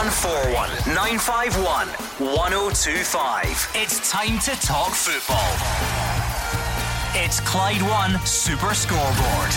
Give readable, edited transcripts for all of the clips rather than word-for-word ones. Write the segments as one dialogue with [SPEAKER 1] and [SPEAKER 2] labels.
[SPEAKER 1] 0141 951 1025. It's time to talk football. It's Clyde One Super Scoreboard.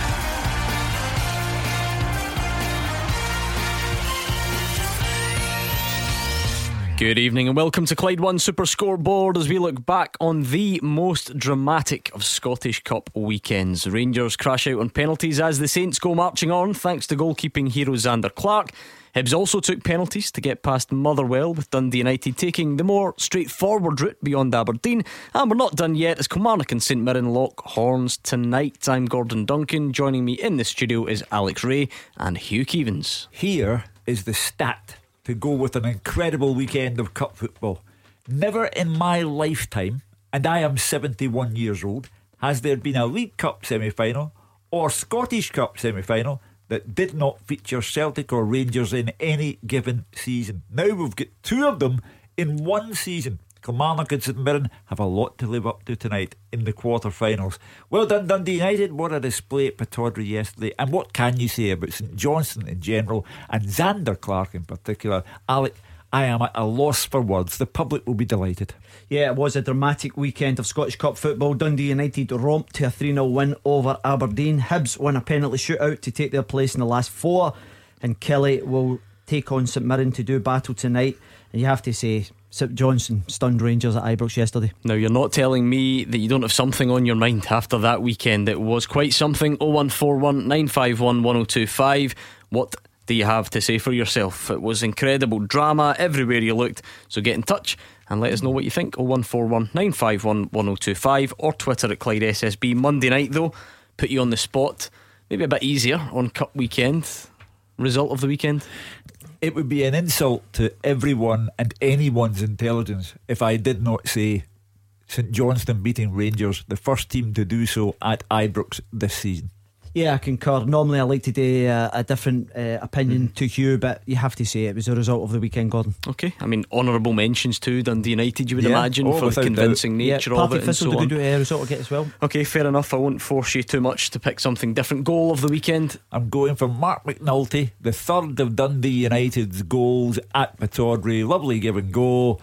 [SPEAKER 2] Good evening and welcome to Clyde One Super Scoreboard as we look back on the most dramatic of Scottish Cup weekends. Rangers crash out on penalties as the Saints go marching on thanks to goalkeeping hero Zander Clark. Hibs also took penalties to get past Motherwell, with Dundee United taking the more straightforward route beyond Aberdeen. And we're not done yet as Kilmarnock and St Mirren lock horns tonight. I'm Gordon Duncan. Joining me in the studio is Alex Ray and Hugh Keevans.
[SPEAKER 3] Here is the stat to go with an incredible weekend of cup football. Never in my lifetime, and I am 71 years old, has there been a League Cup semi-final or Scottish Cup semi-final that did not feature Celtic or Rangers in any given season. Now we've got two of them in one season. Kilmarnock and St Mirren have a lot to live up to tonight in the quarter-finals. Well done Dundee United, what a display at Pittodrie yesterday. And what can you say about St Johnstone in general and Zander Clark in particular? Alec, I am at a loss for words. The public will be delighted.
[SPEAKER 4] Yeah, it was a dramatic weekend of Scottish Cup football. Dundee United romped to a 3-0 win over Aberdeen. Hibs won a penalty shootout to take their place in the last four, and Kelly will take on St Mirren to do battle tonight. And you have to say, St Johnstone stunned Rangers at Ibrox yesterday.
[SPEAKER 2] Now you're not telling me that you don't have something on your mind after that weekend. It was quite something. 0141 951 1025. What do you have to say for yourself? It was incredible drama everywhere you looked. So get in touch and let us know what you think. 0141 951 1025 or Twitter at Clyde SSB. Monday night though, put you on the spot. Maybe a bit easier on Cup weekend. Result of the weekend?
[SPEAKER 3] It would be an insult to everyone and anyone's intelligence if I did not say St Johnstone beating Rangers, the first team to do so at Ibrox this season.
[SPEAKER 4] Yeah, I concur. Normally I like to do a different opinion to Hugh, but you have to say it was a result of the weekend, Gordon.
[SPEAKER 2] Okay, I mean honourable mentions too. Dundee United, you would imagine, for the convincing nature of it and so on.
[SPEAKER 4] Good result to get as well.
[SPEAKER 2] Okay, fair enough. I won't force you too much to pick something different. Goal of the weekend?
[SPEAKER 3] I'm going for Mark McNulty, the third of Dundee United's goals at Pittodrie. Lovely give and go,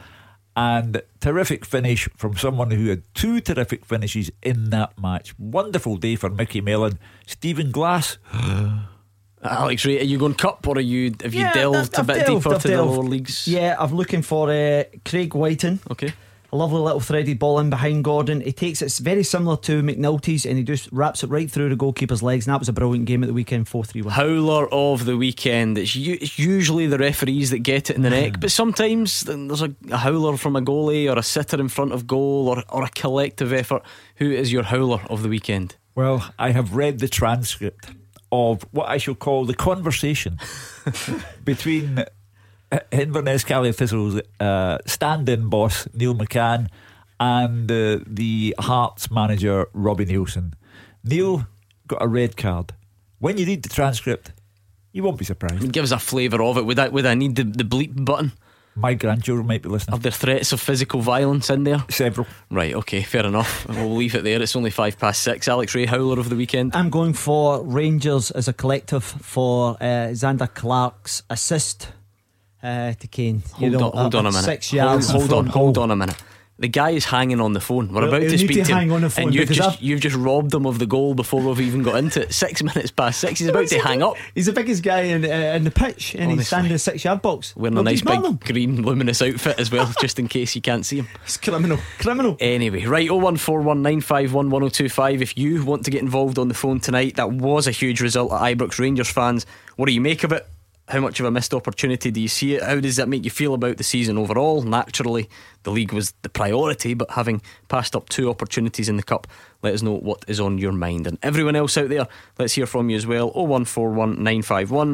[SPEAKER 3] and terrific finish from someone who had two terrific finishes in that match. Wonderful day for Mickey Mellon. Stephen Glass.
[SPEAKER 2] Alex Ray, are you going Cup or have you delved a bit deeper to the lower leagues?
[SPEAKER 4] Yeah, I'm looking for Craig Whiten.
[SPEAKER 2] Okay.
[SPEAKER 4] A lovely little threaded ball in behind Gordon. He takes it's very similar to McNulty's, and he just wraps it right through the goalkeeper's legs. And that was a brilliant game at the weekend. 4-3 win.
[SPEAKER 2] Howler of the weekend. It's usually the referees that get it in the neck, but sometimes there's a howler from a goalie or a sitter in front of goal or a collective effort. Who is your howler of the weekend?
[SPEAKER 3] Well, I have read the transcript of what I shall call the conversation between Inverness Caley Thistle's stand-in boss Neil McCann and the Hearts manager Robbie Nielsen. Neil got a red card. When you read the transcript, you won't be surprised.
[SPEAKER 2] Give us a flavour of it. Would I need the bleep button?
[SPEAKER 3] My grandchildren might be listening.
[SPEAKER 2] Are there threats of physical violence in there?
[SPEAKER 3] Several.
[SPEAKER 2] Right, okay, fair enough. We'll leave it there. It's only 6:05. Alex Ray, howler of the weekend?
[SPEAKER 4] I'm going for Rangers as a collective for Zander Clark's assist to Kane.
[SPEAKER 2] Hold on a minute.
[SPEAKER 4] 6 yards.
[SPEAKER 2] Hold on a minute. The guy is hanging on the phone. We're about to speak to him, and you've just robbed him of the goal before we've even got into it. 6 minutes past 6. He's about to hang up.
[SPEAKER 4] He's the biggest guy in the pitch, and he's standing in the 6 yard box
[SPEAKER 2] wearing a nice big green luminous outfit as well, just in case you can't see him.
[SPEAKER 4] It's criminal.
[SPEAKER 2] Anyway, right, 0141 951 1025. If you want to get involved on the phone tonight, that was a huge result at Ibrox. Rangers fans, what do you make of it? How much of a missed opportunity do you see it? How does that make you feel about the season overall? Naturally, the league was the priority, but having passed up two opportunities in the Cup, let us know what is on your mind. And everyone else out there, let's hear from you as well. 0141 951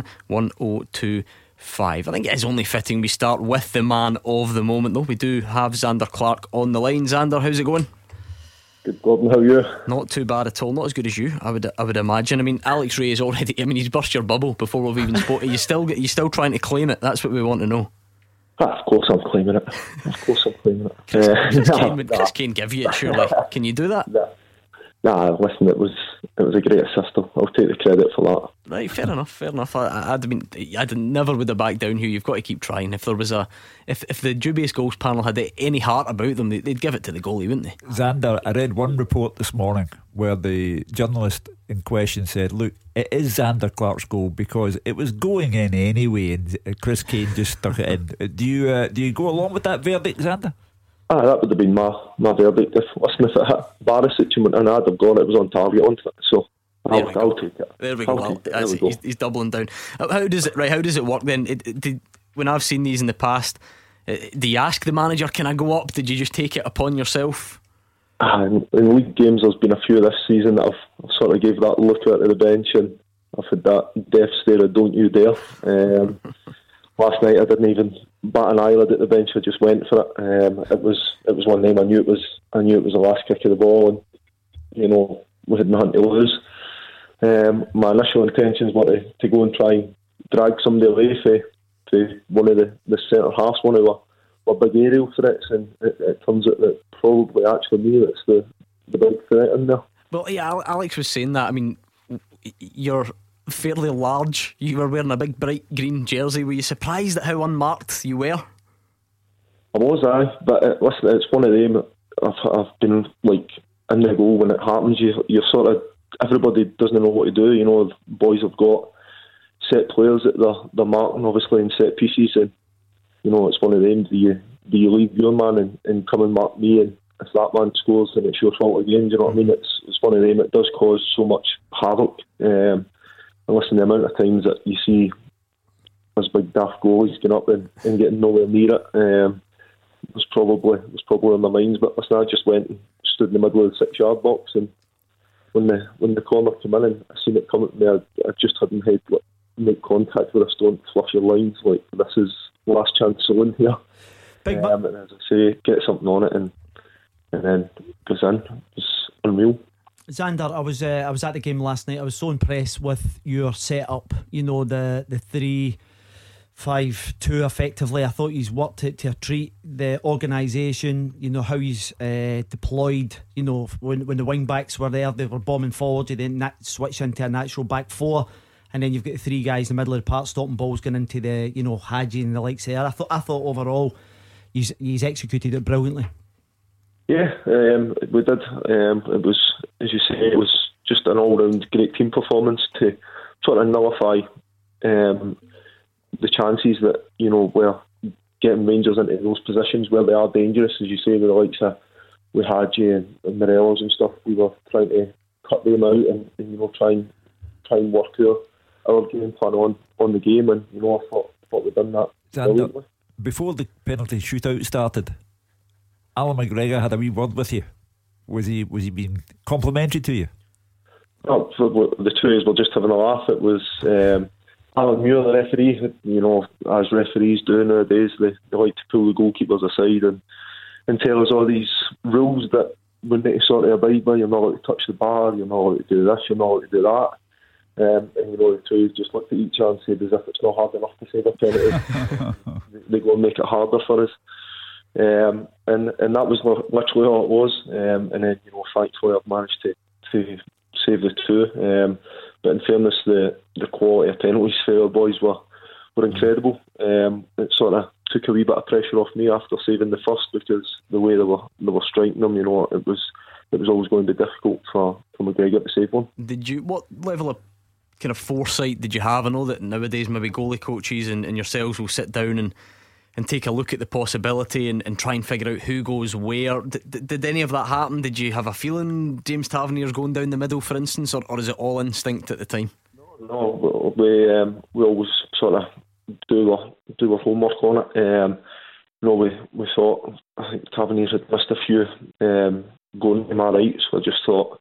[SPEAKER 2] 1025. I think it is only fitting we start with the man of the moment, though. We do have Zander Clark on the line. Zander, how's it going?
[SPEAKER 5] Good, Gordon, how are you?
[SPEAKER 2] Not too bad at all. Not as good as you, I would imagine. I mean, Alex Ray is already, he's burst your bubble before we've even spoken. You still trying to claim it? That's what we want to know.
[SPEAKER 5] Of course I'm claiming it. Chris Kane give you it, surely. Can you do that? Nah, listen, it was a great assist. I'll take the credit for that.
[SPEAKER 2] Right, fair enough. I'd never would have backed down, Hugh. You've got to keep trying. If there was if the dubious goals panel had any heart about them, they'd give it to the goalie, wouldn't they?
[SPEAKER 3] Xander, I read one report this morning where the journalist in question said, look, it is Xander Clark's goal because it was going in anyway, and Chris Kane just stuck it in. Do you go along with that verdict, Xander?
[SPEAKER 5] That would have been my verdict. If it hit Barisic and went in, I'd have gone. It was on target, wasn't it? So I'll take it.
[SPEAKER 2] There we go. He's doubling down. How does it work then? When I've seen these in the past, do you ask the manager, can I go up? Did you just take it upon yourself?
[SPEAKER 5] In league games, there's been a few this season that I've sort of gave that look out of the bench, and I've had that death stare of don't you dare. Last night I didn't even bat an eyelid at the bench. I just went for it. It was one name. I knew it was the last kick of the ball, and we had nothing to lose. My initial intentions were to go and try and drag somebody away for one of the centre halves, one of our big aerial threats, and it turns out that probably actually me that's the big threat in there.
[SPEAKER 2] Well, yeah, Alex was saying that. I mean, you're fairly large. You were wearing a big bright green jersey. Were you surprised at how unmarked you were?
[SPEAKER 5] I was, but listen, it's one of them. I've been like in the goal when it happens. You're sort of, everybody doesn't know what to do. The boys have got set players that they're marking, obviously, in set pieces, and it's one of them. Do you leave your man and come and mark me, and if that man scores, then it's your fault again. Do you know what I mean? It's one of them. It does cause so much havoc. And listen, the amount of times that you see those big daft goalies going up and getting nowhere near it was probably on their minds. But listen, I just went and stood in the middle of the 6-yard box, and when the corner came in and I seen it coming to me, I just hadn't had make contact with us. Don't flush your lines. Like, this is last chance saloon here. And as I say, get something on it and then goes in. It's unreal.
[SPEAKER 4] Xander, I was at the game last night. I was so impressed with your setup. The 3-5-2 effectively. I thought he's worked it to a treat. The organisation, how he's deployed. When the wing backs were there, they were bombing forward. You then switch into a natural back four, and then you've got the three guys in the middle of the park stopping balls going into the Hadji and the likes there. I thought overall he's executed it brilliantly.
[SPEAKER 5] Yeah, we did. It was, as you say, it was just an all-round great team performance to sort of nullify the chances that we're getting Rangers into those positions where they are dangerous, as you say, with the likes of Hadji and Morelos and stuff. We were trying to cut them out and try and work our game plan on the game, and I thought we'd done that brilliantly.
[SPEAKER 3] Before the penalty shootout started, Alan McGregor had a wee word with you. Was he being complimentary to you?
[SPEAKER 5] Oh, the two of us were just having a laugh. It was Alan Muir, the referee. As referees do nowadays, they like to pull the goalkeepers aside and tell us all these rules that we need to sort of abide by. You're not allowed to touch the bar, you're not allowed to do this, you're not allowed to do that. And the two just looked at each other and said, as if it's not hard enough to save a penalty, they go and make it harder for us. And that was literally all it was. And then thankfully I've managed to save the two. But in fairness, the quality of penalties for our boys were incredible. It sort of took a wee bit of pressure off me after saving the first, because the way they were striking them, it was always going to be difficult for McGregor to save one.
[SPEAKER 2] What level of kind of foresight did you have? I know that nowadays maybe goalie coaches and yourselves will sit down and take a look at the possibility and try and figure out who goes where. Did any of that happen? Did you have a feeling James Tavernier's going down the middle, for instance, or is it all instinct at the time?
[SPEAKER 5] No, we always sort of do our homework on it. We thought, I think Tavernier had missed a few going to my right, so I just thought,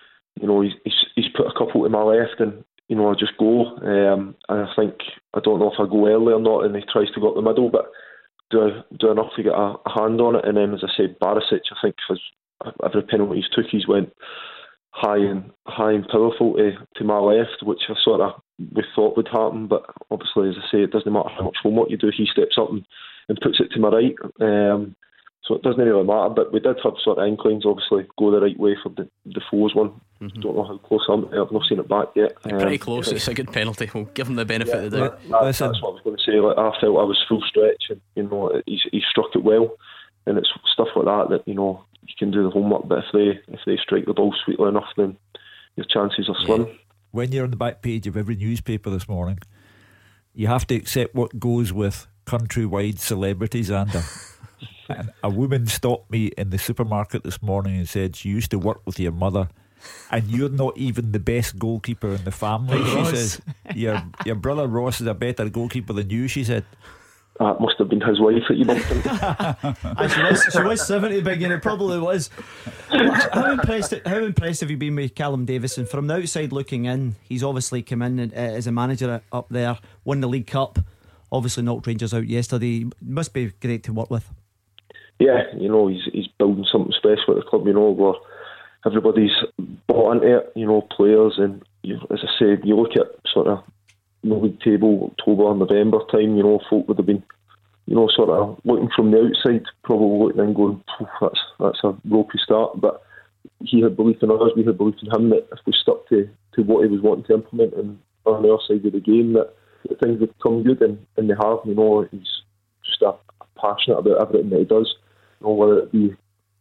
[SPEAKER 5] he's put a couple to my left, and I just go. And I think, I don't know if I go early or not, and he tries to go up the middle, but do enough to get a hand on it. And then, as I said, Barisic, I think every penalty he's took, he's went high and powerful to my left, which we thought would happen. But obviously, as I say, it doesn't matter how much homework you do. He steps up and puts it to my right. So it doesn't really matter, but we did have sort of inclines, obviously, go the right way for the Foes one. Don't know how close I'm. I've not seen it back yet.
[SPEAKER 2] Pretty close. It's a good penalty. We'll give him the benefit of the doubt.
[SPEAKER 5] That's what I was going to say. Like, I felt I was full stretch, and he struck it well, and it's stuff like that you can do the homework. But if they strike the ball sweetly enough, then your chances are slim.
[SPEAKER 3] When you're on the back page of every newspaper this morning, you have to accept what goes with countrywide celebrities, and a woman stopped me in the supermarket this morning and said she used to work with your mother, and you're not even the best goalkeeper in the family. She says your brother Ross is a better goalkeeper than you, she said.
[SPEAKER 5] That must have been his wife that you bumped into.
[SPEAKER 4] She was 70 big, and it probably was. How impressed have you been with Callum Davison? From the outside looking in, he's obviously come in as a manager up there, won the League Cup, obviously knocked Rangers out yesterday. Must be great to work with.
[SPEAKER 5] Yeah, he's building something special at the club, where everybody's bought into it, players, and as I said, you look at sort of the league table, October, November time, folk would have been, sort of looking from the outside, probably looking in going, that's a ropey start, but he had belief in us, we had belief in him, that if we stuck to what he was wanting to implement and on our side of the game, that things would come good, and they have. He's just passionate about everything that he does, whether it be,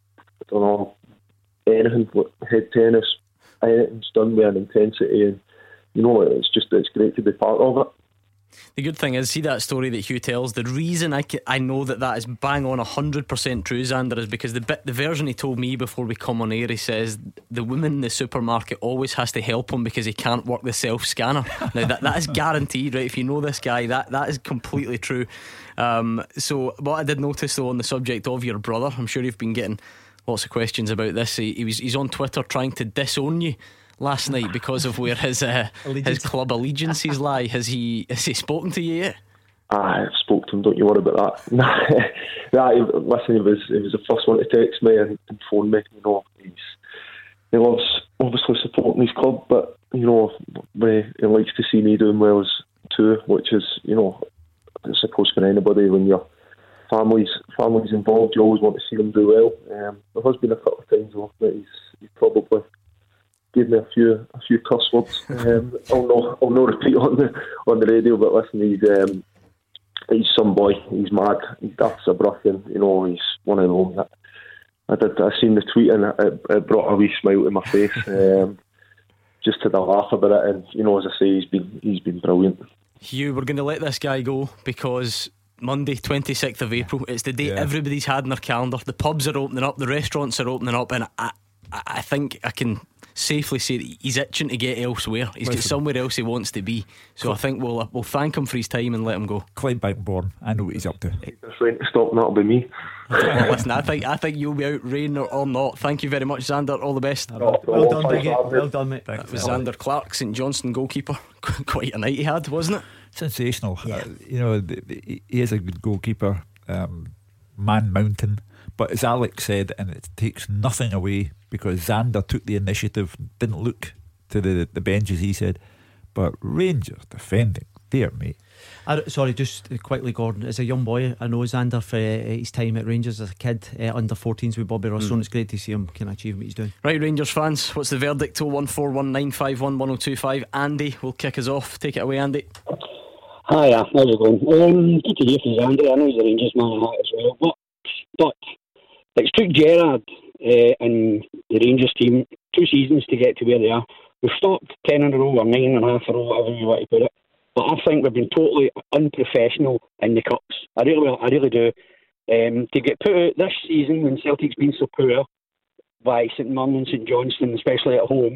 [SPEAKER 5] anything, head tennis, anything's done with an intensity, and it's great to be part of it.
[SPEAKER 2] The good thing is, see that story that Hugh tells, the reason I know that is bang on 100% true, Xander, is because the version he told me before we come on air, he says the woman in the supermarket always has to help him because he can't work the self-scanner. Now that is guaranteed, right? If you know this guy, that is completely true. So what I did notice though on the subject of your brother, I'm sure you've been getting lots of questions about this. He's on Twitter trying to disown you last night because of where his club allegiances lie. Has he spoken to you yet?
[SPEAKER 5] I spoke to him, don't you worry about that. Listen, he was the first one to text me and phone me. He loves obviously supporting his club, but he likes to see me doing well too, which is I suppose for anybody, when your family's involved, you always want to see them do well. There has been a couple of times though that he's probably gave me a few cuss words. I'll not repeat on the radio, but listen, he's some boy. He's mad. He's daft as a brush, and he's one of them. I seen the tweet and it brought a wee smile to my face. Just to laugh about it, and as I say, he's been brilliant. Hugh,
[SPEAKER 2] we're going to let this guy go because Monday 26th of April, it's the day everybody's had in their calendar. The pubs are opening up, the restaurants are opening up, and I think I can safely say that he's itching to get elsewhere. He's got somewhere else he wants to be. So I think we'll thank him for his time and let him go.
[SPEAKER 3] Clydebankborn, I know what he's up to.
[SPEAKER 5] If rain to stop, that'll be me.
[SPEAKER 2] Listen, I think you'll be out, rain or not. Thank you very much, Xander. All the best.
[SPEAKER 4] Well done, Biggie. Well done, mate.
[SPEAKER 2] That was Xander Clark, St Johnstone goalkeeper. Quite a night he had, wasn't it?
[SPEAKER 3] Sensational. Yeah. He is a good goalkeeper, man mountain. But as Alex said, and it takes nothing away because Xander took the initiative, didn't look to the benches, he said. But Rangers defending, dear me.
[SPEAKER 4] Sorry, just quickly, Gordon, as a young boy, I know Xander for his time at Rangers as a kid, under 14s with Bobby Ross, and it's great to see him can achieve what he's doing. Right, Rangers fans, what's the verdict? 01419511025. Andy will kick us off. Take it away, Andy.
[SPEAKER 6] Hiya, how's it going? Good to hear from Andy. I know he's a Rangers man as well, but it took Gerrard and the Rangers team 2 seasons to get to where they are. We've stopped 10 in a row or 9 and a half in a row, whatever you want to put it. But I think we've been totally unprofessional in the cups. I really do. To get put out this season when Celtic's been so poor by St Mirren and St Johnstone, especially at home,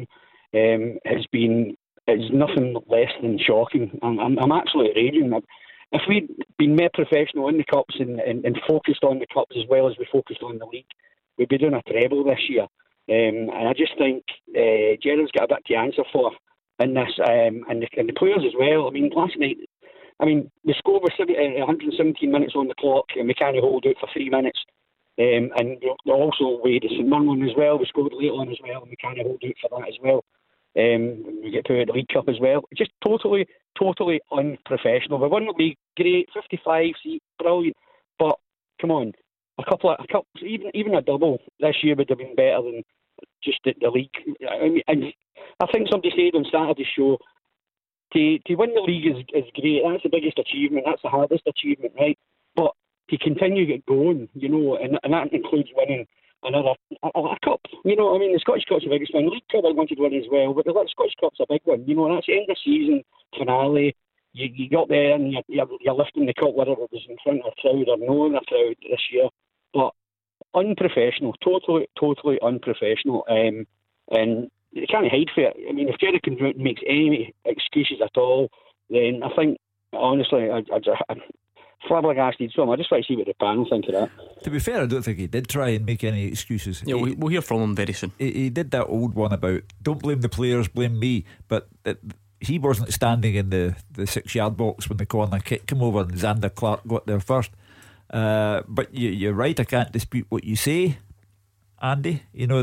[SPEAKER 6] is nothing less than shocking. I'm absolutely raging. If we'd been more professional in the cups and focused on the cups as well as we focused on the league, we'd be doing a treble this year. And I just think Gerrard's got a bit to answer for in this, and the players as well. I mean, last night, we scored with 117 minutes on the clock, and we can't hold out for 3 minutes. And also with the St Mirren as well, we scored late on as well, and we can't hold out for that as well. We get to the League Cup as well. Just totally unprofessional. We won the league, great, 55 seat, brilliant. But come on, even a double this year would have been better than just the league. I mean, and I think somebody said on Saturday's show, to win the league is great. That's the biggest achievement. That's the hardest achievement, right? But to continue to get going, and that includes winning another a cup. I mean, the Scottish Cup's the biggest one. The League Cup I wanted to win as well, but the Scottish Cup's a big one. And that's the end of season finale. You got there and you're lifting the cup, whether it was in front of a crowd or no in a crowd this year. But unprofessional, totally unprofessional. And you can't hide for it. I mean, if Jerry Conroot makes any excuses at all, then I think, honestly, I'm flabbergasted. So I just want to see what the panel think of that.
[SPEAKER 3] To be fair, I don't think he did try and make any excuses.
[SPEAKER 2] Yeah, we'll hear from him very soon.
[SPEAKER 3] He did that old one about don't blame the players, blame me. But he wasn't standing in the 6-yard box when the corner kick came over and Xander Clark got there first. But you're right, I can't dispute what you say, Andy.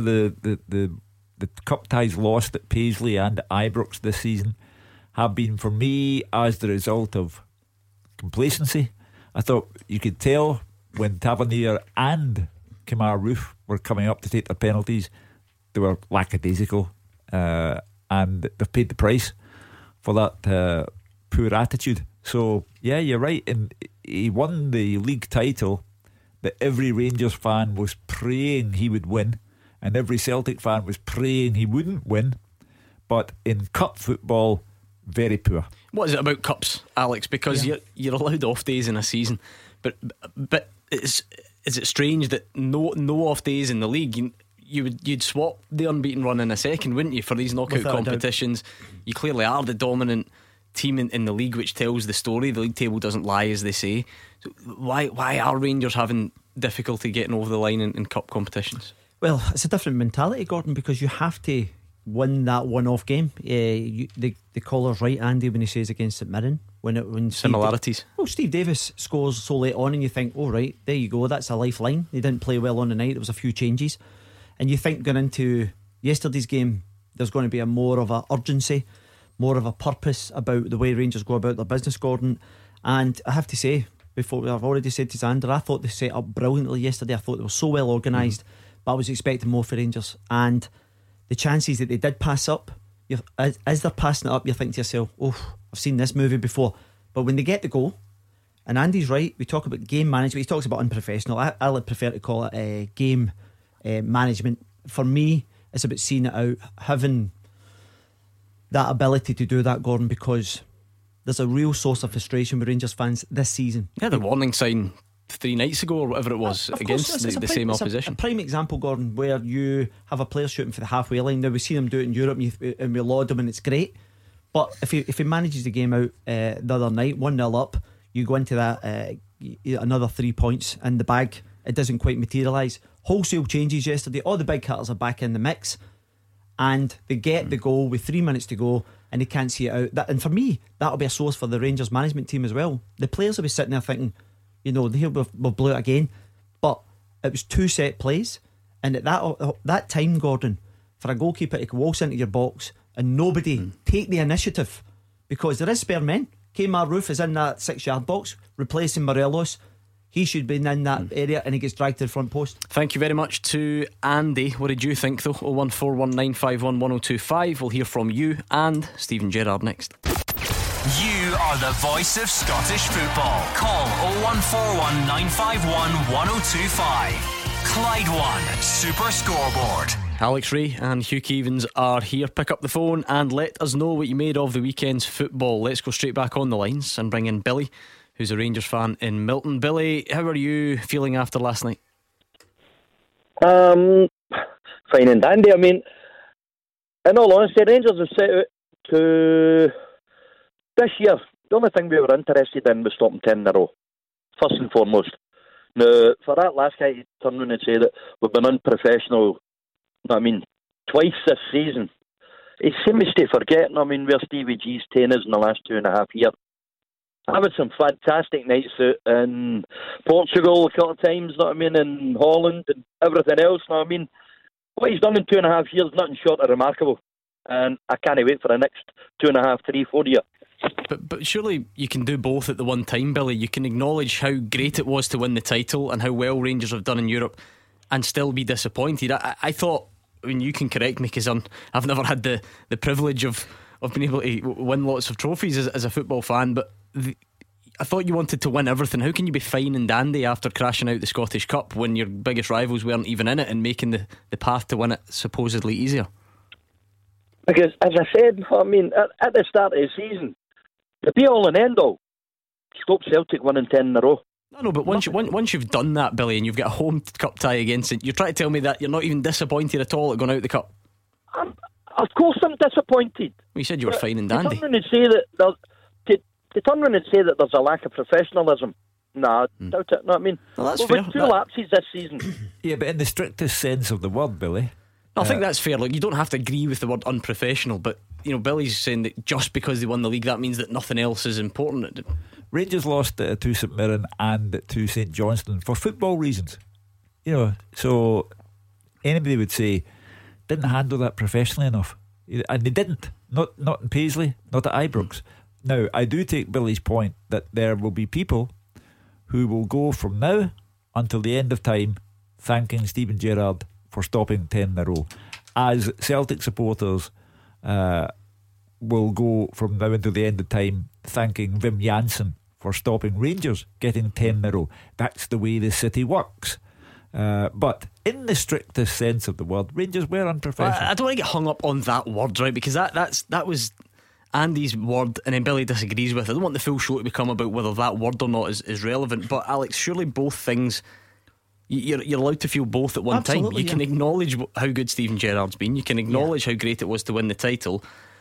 [SPEAKER 3] The cup ties lost at Paisley and at Ibrox this season have been, for me, as the result of complacency. I thought you could tell when Tavernier and Kemar Roof were coming up to take their penalties, they were lackadaisical, and they've paid the price for that poor attitude. So yeah, you're right. And he won the league title that every Rangers fan was praying he would win, and every Celtic fan was praying he wouldn't win. But in cup football, very poor. What
[SPEAKER 2] is it about cups, Alex? Because you're allowed off days in a season, but is it strange that no off days in the league? You'd swap the unbeaten run in a second, wouldn't you, for these knockout competitions? You clearly are the dominant team in the league, which tells the story. The league table doesn't lie, as they say. So why are Rangers having difficulty getting over the line in cup competitions?
[SPEAKER 4] Well, it's a different mentality, Gordon, because you have to win that one-off game. The caller's right, Andy, when he says against St Mirren, when
[SPEAKER 2] similarities.
[SPEAKER 4] Steve Davis scores so late on, and you think, oh right, there you go, that's a lifeline. He didn't play well on the night. There was a few changes, and you think going into yesterday's game, there's going to be more of a urgency, more of a purpose about the way Rangers go about their business, Gordon. And I have to say, before, I've already said to Xander, I thought they set up brilliantly yesterday. I thought they were so well organised, but I was expecting more for Rangers. And the chances that they did pass up, as they're passing it up, you think to yourself, oh, I've seen this movie before. But when they get the goal, and Andy's right, we talk about game management, he talks about unprofessional. I would prefer to call it game management. For me, it's about seeing it out, having that ability to do that, Gordon, because there's a real source of frustration with Rangers fans this season.
[SPEAKER 2] Yeah, the warning sign 3 nights ago or whatever it was against the same opposition.
[SPEAKER 4] A prime example, Gordon, where you have a player shooting for the halfway line. Now we've seen him do it in Europe, and we laud him, and it's great. But if he manages the game out the other night, 1-0 up, you go into that another 3 points in the bag. It doesn't quite materialise. Wholesale changes yesterday. All the big hitters are back in the mix, and they get the goal with 3 minutes to go, and they can't see it out. And for me, that'll be a source for the Rangers management team as well. The players will be sitting there thinking, we've blew it again. But it was 2 set plays, and at that time, Gordon, for a goalkeeper to waltz into your box and nobody take the initiative, because there is spare men. Kemar Roof is in that 6-yard box replacing Morelos. He should be in that area, and he gets dragged to the front post.
[SPEAKER 2] Thank you very much to Andy. What did you think though? 01419511025. We'll hear from you and Stephen Gerrard next.
[SPEAKER 1] You are the voice of Scottish football. Call 0141 951 1025. Clyde One Super Scoreboard.
[SPEAKER 2] Alex Ray and Hugh Keevins are here. Pick up the phone and let us know what you made of the weekend's football. Let's go straight back on the lines and bring in Billy, who's a Rangers fan in Milton. Billy, how are you feeling after last night?
[SPEAKER 7] Fine and dandy. I mean, in all honesty, Rangers have set out to this year. The only thing we were interested in was stopping 10 in a row, first and foremost. Now, for that last guy to turn around and say that we've been unprofessional, twice this season, he seems to forget. Where Stevie G's taken us in the last 2.5 years. I've had some fantastic nights out in Portugal a couple of times, in Holland and everything else. What he's done in 2.5 years, nothing short of remarkable. And I can't wait for the next 2.5, 3, 4 years.
[SPEAKER 2] But surely you can do both at the one time, Billy. You can acknowledge how great it was to win the title and how well Rangers have done in Europe and still be disappointed. I thought, I mean, you can correct me because I've never had the privilege of being able to win lots of trophies as a football fan, but I thought you wanted to win everything. How can you be fine and dandy after crashing out the Scottish Cup when your biggest rivals weren't even in it and making the path to win it supposedly easier?
[SPEAKER 7] Because, as I said, I mean, at the start of the season, the be-all and end-all, stop Celtic winning 10 in a row.
[SPEAKER 2] No, but once you've done that, Billy, and you've got a home cup tie against it, you're trying to tell me that you're not even disappointed at all at going out the cup?
[SPEAKER 7] Of course I'm disappointed.
[SPEAKER 2] Well, you said you were fine and dandy.
[SPEAKER 7] To turn around and say that there's a lack of professionalism, nah, doubt it. No, I mean,
[SPEAKER 2] well, that's
[SPEAKER 7] we've
[SPEAKER 2] fair.
[SPEAKER 7] 2 lapses this season.
[SPEAKER 3] Yeah, but in the strictest sense of the word, Billy.
[SPEAKER 2] I think that's fair. Look, you don't have to agree with the word unprofessional, but Billy's saying that just because they won the league, that means that nothing else is important.
[SPEAKER 3] Rangers lost to St Mirren and to St Johnstone for football reasons. So anybody would say didn't handle that professionally enough, and they didn't. Not in Paisley, not at Ibrox. Now, I do take Billy's point that there will be people who will go from now until the end of time thanking Steven Gerrard for stopping 10 in a row, as Celtic supporters will go from now until the end of time thanking Wim Jansen for stopping Rangers getting 10 in a row. That's the way the city works. But in the strictest sense of the word, Rangers were unprofessional.
[SPEAKER 2] I don't want to get hung up on that word, right? Because that was Andy's word, and then Billy disagrees with it. I don't want the full show to become about whether that word or not is relevant. But Alex, surely both things, you're allowed to feel both at one time. You can acknowledge how good Steven Gerrard's been. You can acknowledge how great it was to win the title,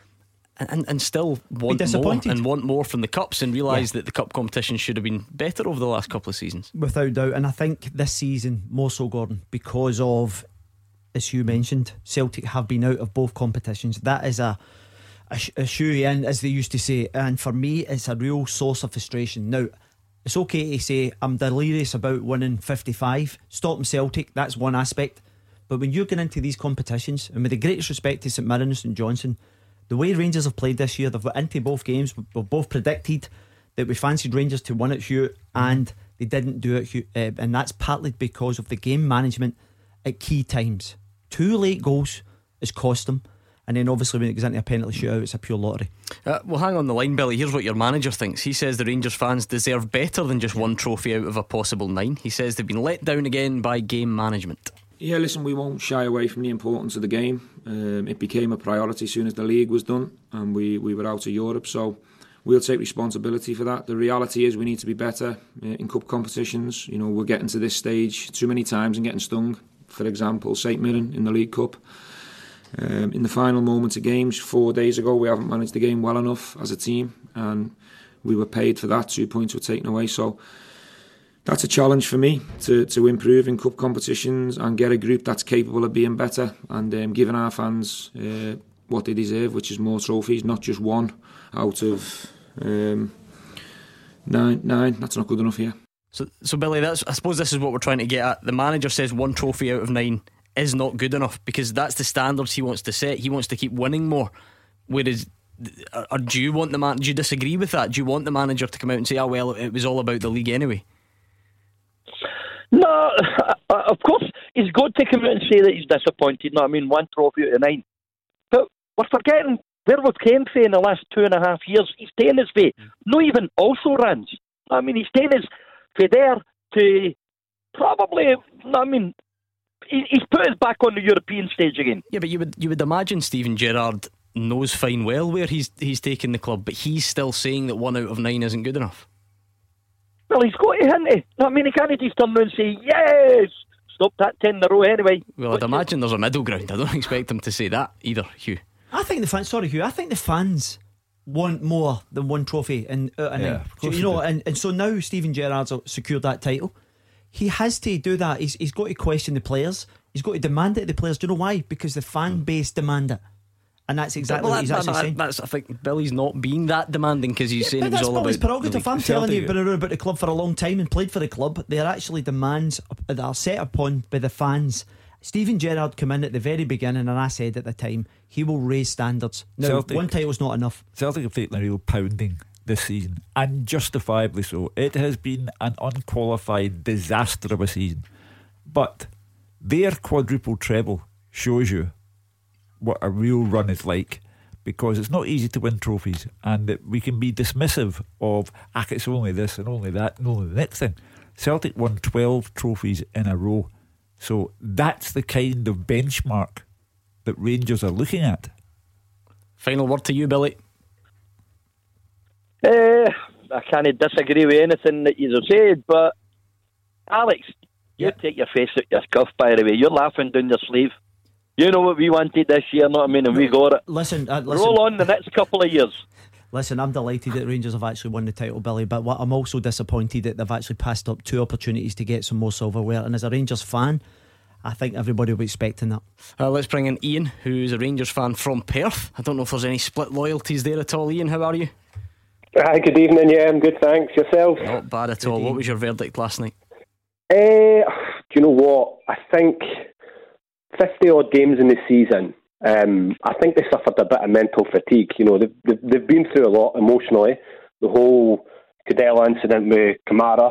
[SPEAKER 2] and still want more and want more from the cups, and realise that the cup competition should have been better over the last couple of seasons, without doubt. And I think this season more so, Gordon, because of, as you mentioned, Celtic have been out of both competitions. That is a shoe in, as they used to say, and for me it's a real source of frustration. Now, it's okay to say I'm delirious about winning 55, stopping Celtic, that's one aspect, but when you're going into these competitions, and with the greatest respect to St Mirren and St Johnstone, the way Rangers have played this year, they've got into both games. We've both predicted that we fancied Rangers to win it, Hugh, and they didn't do it, Hugh, and that's partly because of the game management at key times. 2 late goals has cost them, and then obviously when it goes into a penalty shootout, it's a pure lottery. Well, hang on the line, Billy. Here's what your manager thinks. He says the Rangers fans deserve better than just one trophy out of a possible 9. He says they've been let down again by game management.
[SPEAKER 8] Yeah, listen, we won't shy away from the importance of the game. It became a priority as soon as the league was done and we were out of Europe, so we'll take responsibility for that. The reality is we need to be better in cup competitions. We're getting to this stage too many times and getting stung. For example, St Mirren in the League Cup. In the final moments of games 4 days ago, we haven't managed the game well enough as a team, and we were paid for that. 2 points were taken away, so that's a challenge for me to improve in cup competitions and get a group that's capable of being better and giving our fans what they deserve, which is more trophies, not just one out of 9. That's not good enough here. So Billy, I suppose this is what we're trying to get at. The manager says 1 trophy out of 9 is not good enough because that's the standards he wants to set. He wants to keep winning more. Whereas, or do you want do you disagree with that? Do you want the manager to come out and say, well, it was all about the league anyway?
[SPEAKER 7] No, of course he's got to come out and say that he's disappointed. No, I mean, 1 trophy out of 9. But we're forgetting where we've came from in the last 2.5 years. He's taken his way. Not even also runs. I mean, he's taken his way there to probably. I mean, he's put us back on the European stage again. Yeah, but you would imagine Steven Gerrard knows fine well where he's taken the club, but he's still saying that 1 out of 9 isn't good enough. Well, he's got to, hasn't he? I mean, he can't just turn around and say, yes, stop that 10 in a row anyway. Well, I'd imagine there's a middle ground. I don't expect him to say that either, Hugh. I think the fans want more than 1 trophy and and so now Steven Gerrard's secured that title. He has to do that. He's got to question the players. He's got to demand it of the players. Do you know why? Because the fan base demand it. And that's exactly what he's actually saying. I think Billy's not being that demanding because he's saying it was all about his prerogative. I'm telling you, been around about the club for a long time and played for the club. They're actually demands that are set upon by the fans.
[SPEAKER 4] Steven Gerrard came in at the very beginning, and I said at the time he will raise standards. Now,
[SPEAKER 3] Celtic,
[SPEAKER 4] one title's not enough.
[SPEAKER 3] Celtic have taken a real pounding this season, and justifiably so. It has been an unqualified disaster of a season, but their quadruple treble shows you what a real run is like, because it's not easy to win trophies, and that we can be dismissive of it's only this and only that and only the next thing. Celtic won 12 trophies in a row, so that's the kind of benchmark that Rangers are looking at.
[SPEAKER 2] Final word to you, Billy.
[SPEAKER 7] I can't disagree with anything that you've said, but Alex, you take your face out your scuff, by the way. You're laughing down your sleeve. You know what we wanted this year, know what I mean? And we got it.
[SPEAKER 4] Listen.
[SPEAKER 7] Roll on the next couple of years.
[SPEAKER 4] Listen, I'm delighted that Rangers have actually won the title, Billy, but I'm also disappointed that they've actually passed up 2 opportunities to get some more silverware. And as a Rangers fan, I think everybody will be expecting that.
[SPEAKER 2] Let's bring in Ian, who's a Rangers fan from Perth. I don't know if there's any split loyalties there at all. Ian, how are you?
[SPEAKER 9] Hi, good evening. Yeah, I'm good, thanks. Yourself?
[SPEAKER 2] Not bad at all. What was your verdict last night?
[SPEAKER 9] Do you know what? I think 50 odd games in the season. I think they suffered a bit of mental fatigue. You know, they've been through a lot emotionally. The whole Cadella incident with Kamara.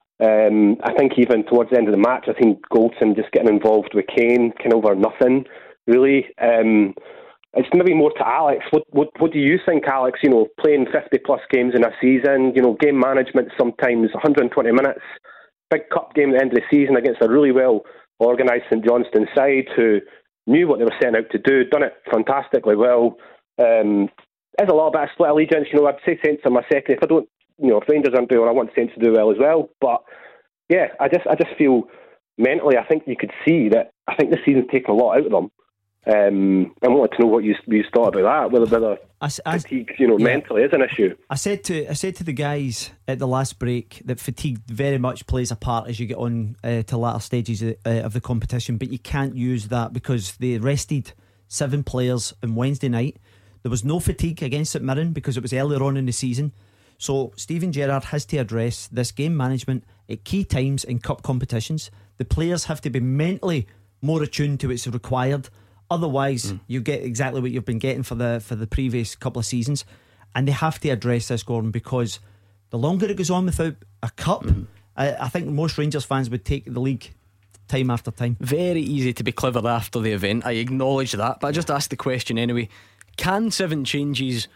[SPEAKER 9] I think even towards the end of the match, I think Goldson just getting involved with Kane, kind of over nothing, really. It's maybe more to Alex. What do you think, Alex? You know, playing 50 plus games in a season, you know, game management sometimes 120 minutes, big cup game at the end of the season against a really well organised St Johnstone side who knew what they were setting out to do, done it fantastically well. There's a lot of split allegiance. You know, I'd say Saints are my second. If Rangers aren't doing well, I want Saints to do well as well. But yeah, I just feel mentally, I think you could see that. I think the season's taken a lot out of them. I wanted to know what you thought about that. Whether fatigue, mentally is an issue.
[SPEAKER 4] I said to the guys at the last break that fatigue very much plays a part as you get on to latter stages of the competition, but you can't use that because they rested 7 players on Wednesday night. There was no fatigue against St Mirren because it was earlier on in the season. So Steven Gerrard has to address this game management at key times in cup competitions. The players have to be mentally more attuned to what's required. Otherwise, you get exactly what you've been getting for the previous couple of seasons, and they have to address this, Gordon, because the longer it goes on without a cup, I think most Rangers fans would take the league time after time.
[SPEAKER 2] Very easy to be clever after the event, I acknowledge that, but I just asked the question anyway. Can 7 changes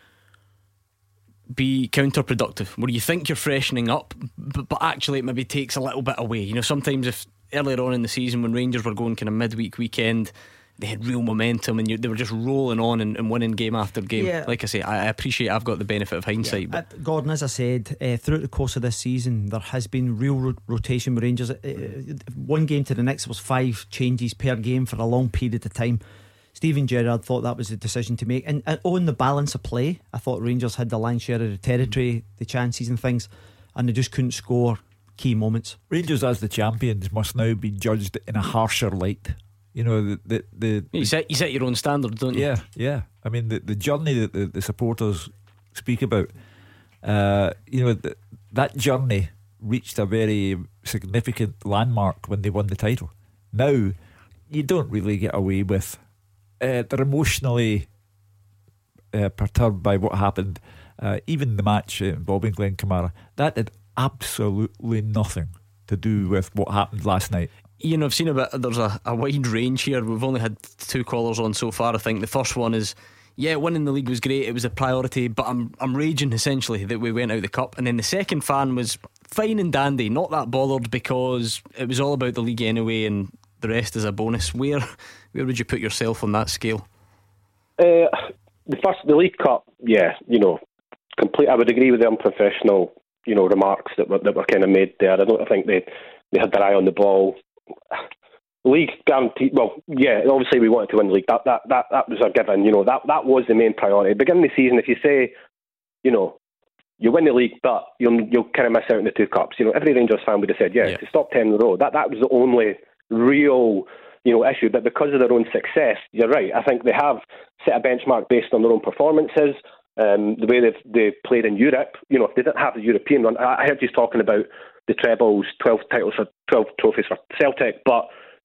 [SPEAKER 2] be counterproductive, where you think you're freshening up, but actually it maybe takes a little bit away? You know, sometimes if earlier on in the season when Rangers were going kind of midweek weekend, they had real momentum and they were just rolling on and winning game after game.
[SPEAKER 4] Yeah.
[SPEAKER 2] Like I say, I appreciate I've got the benefit of hindsight.
[SPEAKER 4] Yeah. Gordon, as I said, throughout the course of this season, there has been real rotation with Rangers. One game to the next was 5 changes per game for a long period of time. Steven Gerrard thought that was the decision to make, and on the balance of play, I thought Rangers had the lion's share of the territory, the chances and things, and they just couldn't score key moments.
[SPEAKER 3] Rangers as the champions must now be judged in a harsher light. You know,
[SPEAKER 2] you set your own standard, don't you?
[SPEAKER 3] Yeah. I mean, the journey that the supporters speak about, that journey reached a very significant landmark when they won the title. Now, you don't really get away with. They're emotionally perturbed by what happened. Even the match involving Glenn Kamara, that had absolutely nothing to do with what happened last night.
[SPEAKER 2] Ian, I've seen there's a wide range here. We've only had 2 callers on so far. I think the first one is, winning the league was great, it was a priority, but I'm raging essentially that we went out the cup. And then the second fan was fine and dandy, not that bothered because it was all about the league anyway and the rest is a bonus. Where would you put yourself on that scale?
[SPEAKER 9] The League Cup, complete. I would agree with the unprofessional, remarks that were kind of made there. I don't think they had their eye on the ball. League guaranteed. Well, obviously we wanted to win the league. That was a given. That was the main priority. Beginning of the season, if you say, you win the league, but you'll kind of miss out on the 2 cups. Every Rangers fan would have said, to stop 10 in a row. That was the only real issue. But because of their own success, you're right. I think they have set a benchmark based on their own performances. The way they played in Europe. If they didn't have the European run, I heard you talking about the trebles, 12 titles or 12 trophies for Celtic, but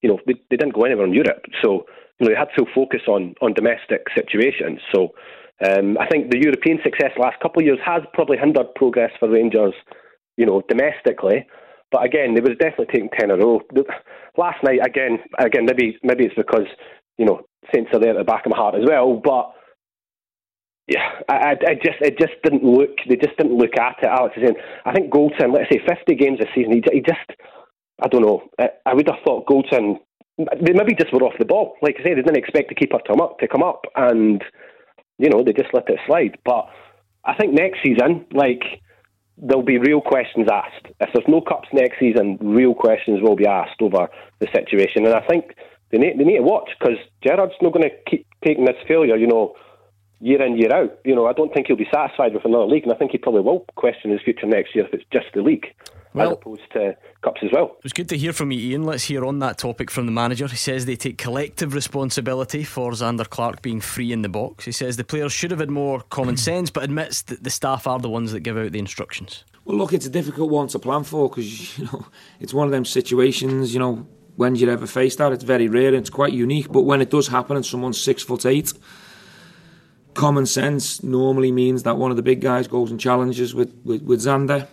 [SPEAKER 9] they didn't go anywhere in Europe. So, they had full focus on domestic situations. So, I think the European success the last couple of years has probably hindered progress for Rangers, domestically. But again, they was definitely taking 10 in a row. Last night, again, maybe it's because, Saints are there at the back of my heart as well. But yeah, it just didn't look. They just didn't look at it. Alex is saying, I think Goldson, let's say 50 games this season, he just, I don't know. I would have thought Goldson, they maybe just were off the ball. Like I say, they didn't expect the keeper to come up, and they just let it slide. But I think next season, there'll be real questions asked. If there's no cups next season, real questions will be asked over the situation. And I think they need to watch, because Gerrard's not going to keep taking this failure, year in, year out. I don't think he'll be satisfied with another league, and I think he probably will question his future next year if it's just the league, as opposed to cups as well.
[SPEAKER 2] It was good to hear from you, Ian. Let's hear on that topic from the manager. He says they take collective responsibility for Zander Clark being free in the box. He says the players should have had more common sense, but admits that the staff are the ones that give out the instructions.
[SPEAKER 8] Well, look, it's a difficult one to plan for, because it's one of them situations. When you ever face that, it's very rare and it's quite unique. But when it does happen and someone's 6'8", common sense normally means that one of the big guys goes and challenges with Zander,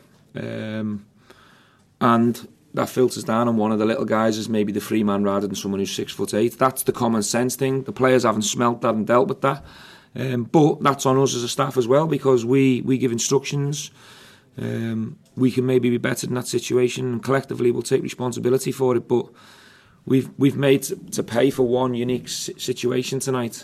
[SPEAKER 8] and that filters down, and one of the little guys is maybe the free man rather than someone who's 6'8". That's the common sense thing. The players haven't smelt that and dealt with that, but that's on us as a staff as well, because we give instructions. We can maybe be better in that situation, and collectively we'll take responsibility for it. But we've made to pay for one unique situation tonight,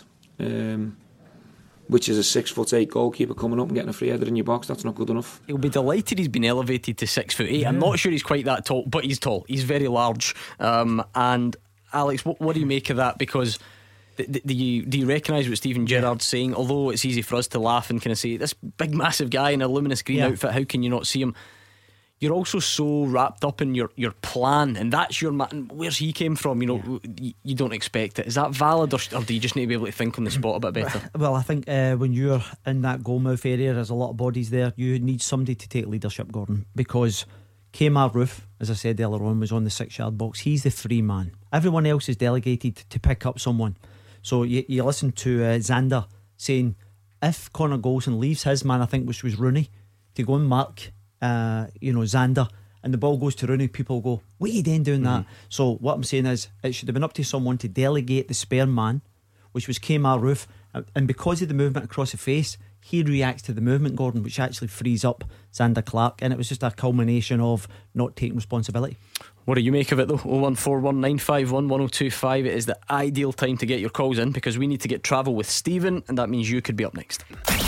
[SPEAKER 8] which is a 6'8" goalkeeper coming up and getting a free header in your box. That's not good enough.
[SPEAKER 2] He'll be delighted he's been elevated to 6'8". I'm not sure he's quite that tall, but he's tall. He's very large. And Alex, what do you make of that? Because do you recognise what Steven Gerrard's saying? Although it's easy for us to laugh and kind of say, this big massive guy in a luminous green outfit, how can you not see him? You're also so wrapped up in your plan, and that's your man. Where's he came from? You don't expect it. Is that valid, or do you just need to be able to think on the spot a bit better?
[SPEAKER 4] Well, I think when you're in that goalmouth area, there's a lot of bodies there. You need somebody to take leadership, Gordon, because Kemar Roof, as I said earlier on, was on the 6-yard box. He's the free man. Everyone else is delegated to pick up someone. So you listen to Zander saying, if Connor Goldson leaves his man, I think which was Rooney, to go and mark Zander, and the ball goes to Rooney, people go, what are you then doing that? So what I'm saying is, it should have been up to someone to delegate the spare man, which was Kemar Roof, and because of the movement across the face, he reacts to the movement, Gordon, which actually frees up Zander Clark, and it was just a culmination of not taking responsibility.
[SPEAKER 2] What do you make of it though? 01419511025. It is the ideal time to get your calls in, because we need to get travel with Stephen, and that means you could be up next.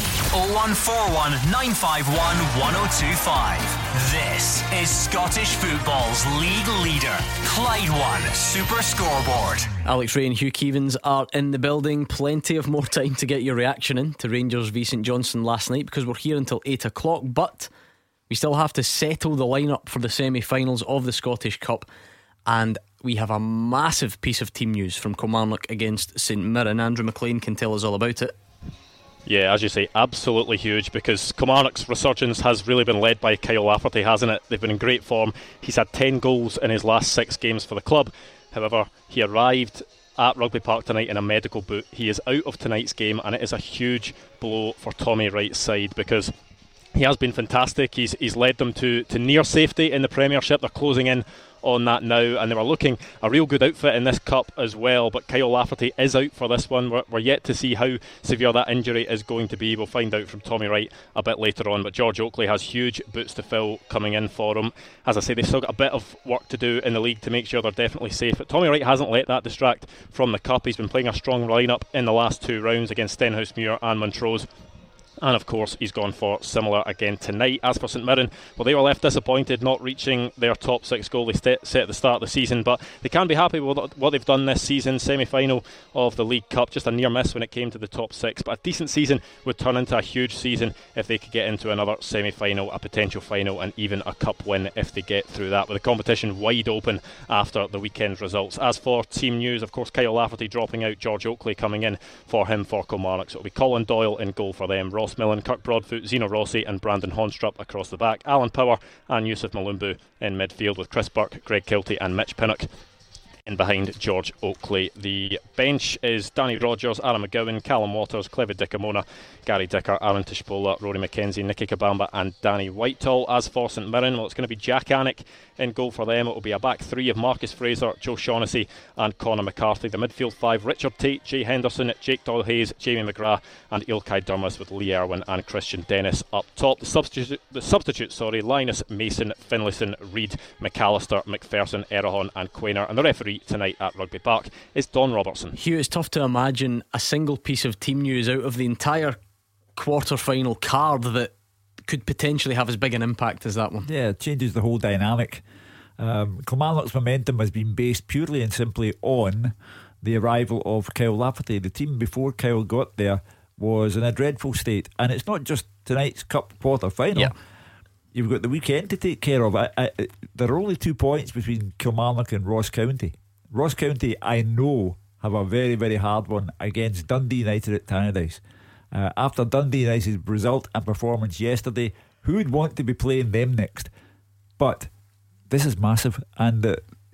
[SPEAKER 1] 0141 951 1025. This is Scottish football's league leader, Clyde One Super Scoreboard.
[SPEAKER 2] Alex Rae and Hugh Keevins are in the building. Plenty of more time to get your reaction in to Rangers v St Johnstone last night, because we're here until 8 o'clock, but we still have to settle the lineup for the semi-finals of the Scottish Cup, and we have a massive piece of team news from Kilmarnock against St Mirren. Andrew McLean can tell us all about it.
[SPEAKER 10] Yeah, as you say, absolutely huge, because Kilmarnock's resurgence has really been led by Kyle Lafferty, hasn't it? They've been in great form. He's had 10 goals in his last 6 games for the club. However, he arrived at Rugby Park tonight in a medical boot. He is out of tonight's game, and it is a huge blow for Tommy Wright's side, because he has been fantastic. He's led them to near safety in the Premiership. They're closing in on that now, and they were looking a real good outfit in this cup as well. But Kyle Lafferty is out for this one. We're yet to see how severe that injury is going to be. We'll find out from Tommy Wright a bit later on. But George Oakley has huge boots to fill coming in for him. As I say, they've still got a bit of work to do in the league to make sure they're definitely safe. But Tommy Wright hasn't let that distract from the cup. He's been playing a strong lineup in the last 2 rounds against Stenhousemuir and Montrose. And of course he's gone for similar again tonight. As for St Mirren, well, they were left disappointed not reaching their top 6 goal they set at the start of the season, but they can be happy with what they've done this season. Semi-final of the League Cup, just a near miss when it came to the top 6, but a decent season would turn into a huge season if they could get into another semi-final, a potential final, and even a cup win if they get through that, with the competition wide open after the weekend's results. As for team news, of course, Kyle Lafferty dropping out, George Oakley coming in for him for Kilmarnock, so it'll be Colin Doyle in goal for them, Ross Millen, Kirk Broadfoot, Zeno Rossi and Brandon Honstrup across the back, Alan Power and Yusuf Malumbu in midfield, with Chris Burke, Greg Kiltie and Mitch Pinnock in behind George Oakley. The bench is Danny Rogers, Aaron McGowan, Callum Waters, Clevid Dickamona, Gary Dicker, Aaron Tishpola, Rory McKenzie, Nicky Kabamba and Danny Whitehall. As for St Mirren, well, it's going to be Jack Annick in goal for them. It will be a back three of Marcus Fraser, Joe Shaughnessy and Conor McCarthy. The midfield five, Richard Tate, Jay Henderson, Jake Doyle-Hayes, Jamie McGrath and Ilkay Durmus, with Lee Irwin and Christian Dennis up top. The substitutes, Linus, Mason, Finlayson, Reid, McAllister, McPherson, Errahon and Quainer. And the referee tonight at Rugby Park is Don Robertson.
[SPEAKER 2] Hugh, it's tough to imagine a single piece of team news out of the entire quarter-final card that could potentially have as big an impact as that one.
[SPEAKER 3] Yeah, it changes the whole dynamic. Kilmarnock's momentum has been based purely and simply on the arrival of Kyle Lafferty. The team before Kyle got there was in a dreadful state, and it's not just tonight's cup quarter final.
[SPEAKER 2] Yeah.
[SPEAKER 3] You've got the weekend to take care of. There are only 2 points between Kilmarnock and Ross County. Ross County, I know, have a very, very hard one against Dundee United at Tannadice. After Dundee United's result and performance yesterday, who would want to be playing them next? But this is massive, and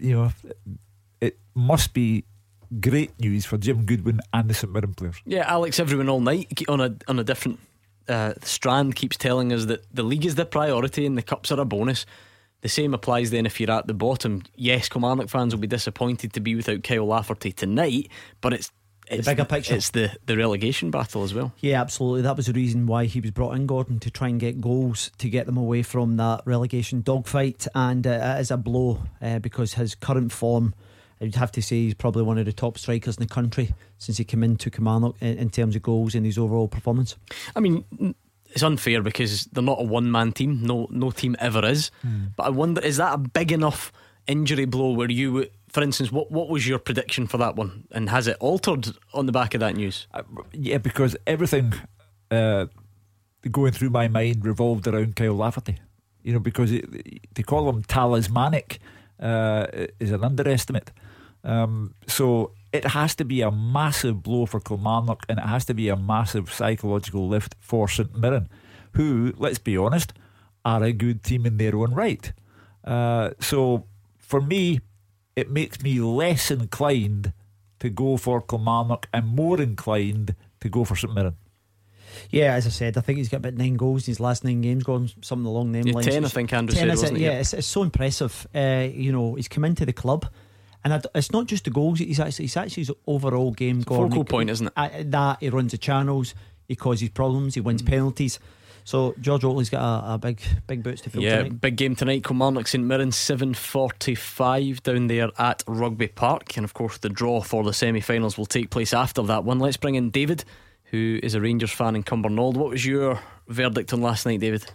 [SPEAKER 3] it must be great news for Jim Goodwin and the St Mirren players.
[SPEAKER 2] Yeah, Alex, everyone all night on a different strand keeps telling us that the league is the priority and the cups are a bonus. The same applies then if you're at the bottom. Yes, Kilmarnock fans will be disappointed to be without Kyle Lafferty tonight, but it's
[SPEAKER 4] the bigger picture.
[SPEAKER 2] It's the relegation battle as well.
[SPEAKER 4] Yeah, absolutely. That was the reason why he was brought in, Gordon, to try and get goals to get them away from that relegation dogfight. And it is a blow because his current form, I'd have to say he's probably one of the top strikers in the country since he came into Kilmarnock in terms of goals and his overall performance.
[SPEAKER 2] I mean, it's unfair because they're not a one-man team. No team ever is. But I wonder, is that a big enough injury blow where you, for instance, what was your prediction for that one, and has it altered on the back of that news?
[SPEAKER 3] Yeah, because everything going through my mind revolved around Kyle Lafferty. Because they call him talismanic is an underestimate. So it has to be a massive blow for Kilmarnock, and it has to be a massive psychological lift for St Mirren, who, let's be honest, are a good team in their own right. So for me, it makes me less inclined to go for Kilmarnock and more inclined to go for St Mirren.
[SPEAKER 4] Yeah, as I said, I think he's got about 9 goals in his last 9 games, gone something along them lines.
[SPEAKER 2] 10, I think Andrew said, wasn't it?
[SPEAKER 4] Yeah, it's so impressive. He's come into the club, and it's not just the goals. He's actually his overall game.
[SPEAKER 2] It's a focal point, isn't
[SPEAKER 4] it? That he runs the channels, he causes problems, he wins penalties. So George Oakley's got a big boots to fill tonight.
[SPEAKER 2] Big game tonight. Kilmarnock St Mirren 7:45 down there at Rugby Park, and of course the draw for the semi-finals will take place after that one. Let's bring in David, who is a Rangers fan in Cumbernauld. What was your verdict on last night, David?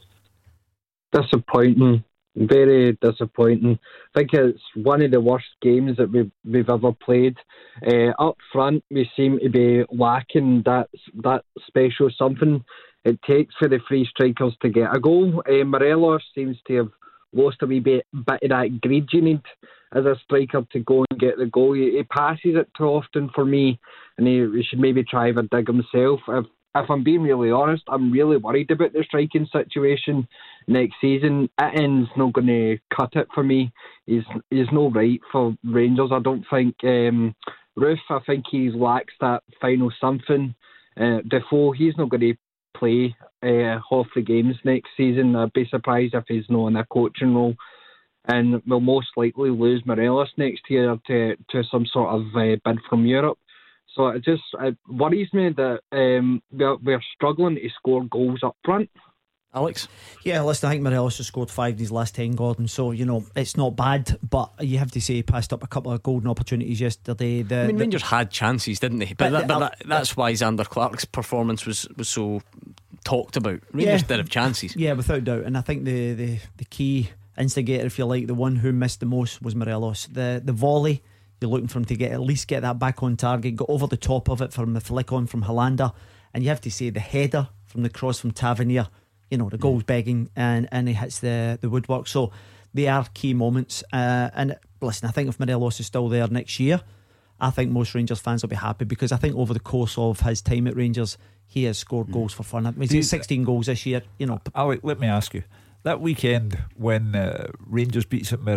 [SPEAKER 11] Disappointing, very disappointing. I think it's one of the worst games that we've ever played. Up front, we seem to be lacking that special something it takes for the three strikers to get a goal. Morelos seems to have lost a wee bit of that greed you need as a striker to go and get the goal. He passes it too often for me, and he should maybe try and dig himself. If I'm being really honest, I'm really worried about the striking situation next season. Itten's not going to cut it for me. He's no right for Rangers, I don't think. Roof, I think he lacks that final something. Defoe, he's not going to play half the games next season. I'd be surprised if he's not in a coaching role, and we'll most likely lose Morelos next year to some sort of bid from Europe. So it worries me that we're struggling to score goals up front.
[SPEAKER 2] Alex?
[SPEAKER 4] Yeah, listen, I think Morelos has scored 5 in his last 10, Gordon, so it's not bad, but you have to say he passed up a couple of golden opportunities yesterday.
[SPEAKER 2] Rangers had chances, didn't they? But that's why Xander Clark's performance was so talked about. Rangers did have chances.
[SPEAKER 4] Yeah, without doubt, and I think the key instigator, if you like, the one who missed the most was Morelos. The volley, you're looking for him to at least get that back on target, go over the top of it from the flick on from Hollander, and you have to say the header from the cross from Tavernier, the goal's begging, and he hits the woodwork. So they are key moments, and listen, I think if Morelos is still there next year, I think most Rangers fans will be happy, because I think over the course of his time at Rangers, he has scored goals for fun. He's got 16 goals this year.
[SPEAKER 3] Alec, let me ask you, that weekend when Rangers beat St Mirren,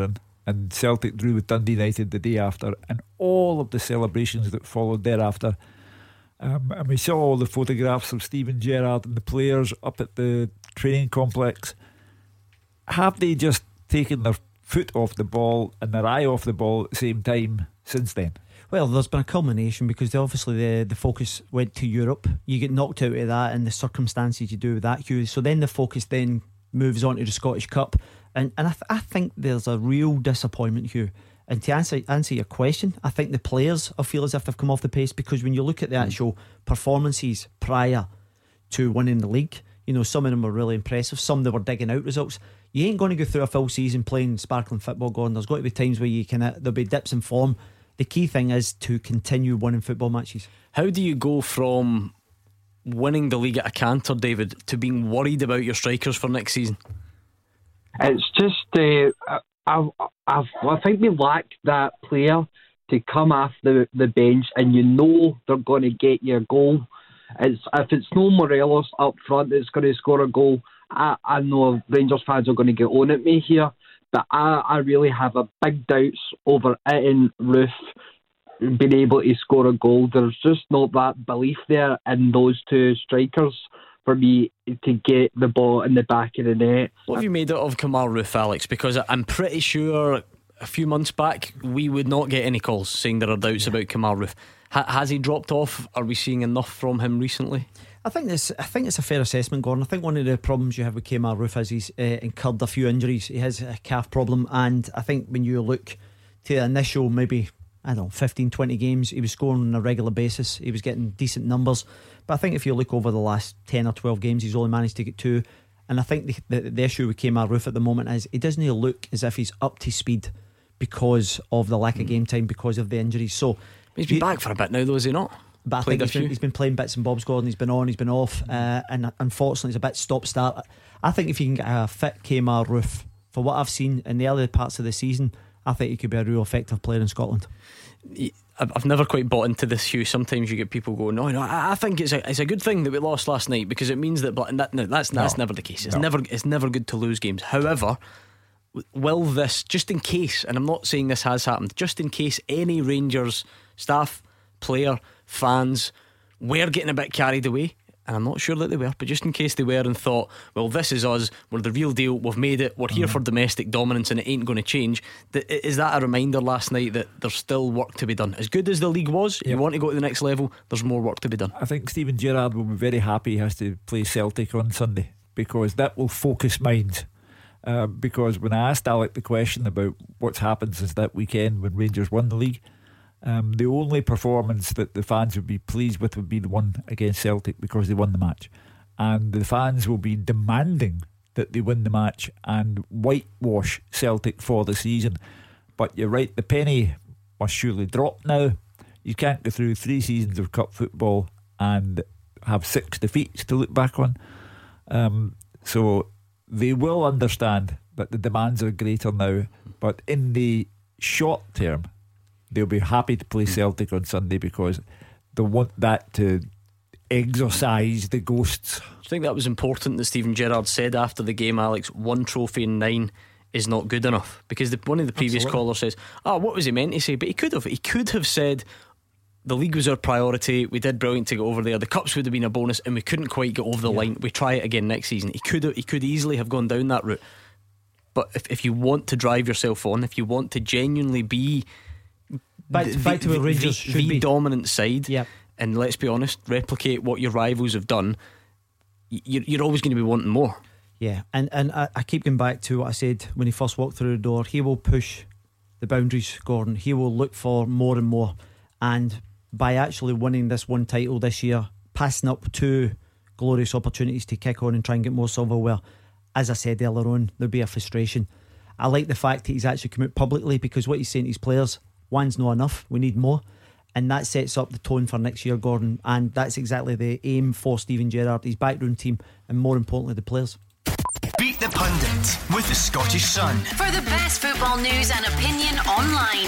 [SPEAKER 3] and Celtic drew with Dundee United the day after, and all of the celebrations that followed thereafter. And we saw all the photographs of Steven Gerrard and the players up at the training complex. Have they just taken their foot off the ball and their eye off the ball at the same time since then?
[SPEAKER 4] Well, there's been a culmination because obviously the focus went to Europe. You get knocked out of that and the circumstances you do with that, Hugh. So then the focus then moves on to the Scottish Cup. And I think there's a real disappointment, Hugh. And to answer your question, I think the players feel as if they've come off the pace, because when you look at the actual performances prior to winning the league, you know, some of them were really impressive, some they were digging out results. You ain't going to go through a full season playing sparkling football, Gordon. There's got to be times where there'll be dips in form. The key thing is to continue winning football matches. How do you go from winning the league at a canter, David, to being worried about your strikers for next season?
[SPEAKER 11] It's just I think we lack that player to come off the bench and you know they're going to get your goal. If it's no Morelos up front that's going to score a goal, I know Rangers fans are going to get on at me here, but I really have a big doubts over Itten, Roofe being able to score a goal. There's just not that belief there in those two strikers for me to get the ball in the back of the net.
[SPEAKER 2] What have you made of Kemar Roofe, Alex? Because I'm pretty sure a few months back we would not get any calls saying there are doubts about Kemar Roofe. Has he dropped off? Are we seeing enough from him recently? I think it's a fair assessment, Gordon. I think one of the problems you have with Kemar Roofe is he's incurred a few injuries. He has a calf problem, and I think when you look to the initial maybe 15-20 games, he was scoring on a regular basis, he was getting decent numbers. But I think if you look over the last 10 or 12 games, he's only managed to get 2. And I think the issue with Kemar Roofe at the moment is he doesn't look as if he's up to speed because of the lack of game time, because of the injuries. So he's been back for a bit now, though, is he not?
[SPEAKER 4] But I think he's been playing bits and bobs, Gordon. He's been on, he's been off, and unfortunately it's a bit stop-start. I think if you can get a fit Kemar Roofe, for what I've seen in the early parts of the season, I think he could be a real effective player in Scotland.
[SPEAKER 2] I've never quite bought into this, Hugh. Sometimes you get people going, no, I think it's a good thing that we lost last night, because it means that that's never the case. It's never good to lose games. However, will this, just in case, and I'm not saying this has happened, just in case any Rangers staff, player, fans were getting a bit carried away, and I'm not sure that they were, but just in case they were and thought, well, this is us, we're the real deal, we've made it, we're here for domestic dominance and it ain't going to change, is that a reminder last night that there's still work to be done? As good as the league was, you want to go to the next level, there's more work to be done.
[SPEAKER 3] I think Steven Gerrard will be very happy he has to play Celtic on Sunday, because that will focus minds. Because when I asked Alec the question about what's happened since that weekend when Rangers won the league, the only performance that the fans would be pleased with would be the one against Celtic, because they won the match, and the fans will be demanding that they win the match and whitewash Celtic for the season. But you're right, the penny must surely drop now. You can't go through 3 seasons of cup football and have 6 defeats to look back on. So they will understand that the demands are greater now, but in the short term they'll be happy to play Celtic on Sunday, because they want that to exorcise the ghosts.
[SPEAKER 2] Do you think that was important that Steven Gerrard said after the game, Alex, 1 trophy in 9 is not good enough? Because one of the previous callers says, what was he meant to say? But he could have said the league was our priority, we did brilliant to get over there, the cups would have been a bonus and we couldn't quite get over the line, we try it again next season. He could easily have gone down that route. But if you want to drive yourself on, if you want to genuinely be
[SPEAKER 4] back to where Rangers should be,
[SPEAKER 2] dominant side, and let's be honest, replicate what your rivals have done, you're always going to be wanting more.
[SPEAKER 4] Yeah, and I keep going back to what I said when he first walked through the door. He will push the boundaries, Gordon. He will look for more and more, and by actually winning this one title this year, passing up 2 glorious opportunities to kick on and try and get more silverware, as I said earlier on, there'll be a frustration. I like the fact that he's actually come out publicly, because what he's saying to his players, 1's not enough, we need more, and that sets up the tone for next year, Gordon, and that's exactly the aim for Steven Gerrard, his backroom team, and more importantly the players.
[SPEAKER 1] Beat the Pundit with the Scottish Sun.
[SPEAKER 12] For the best football news and opinion online,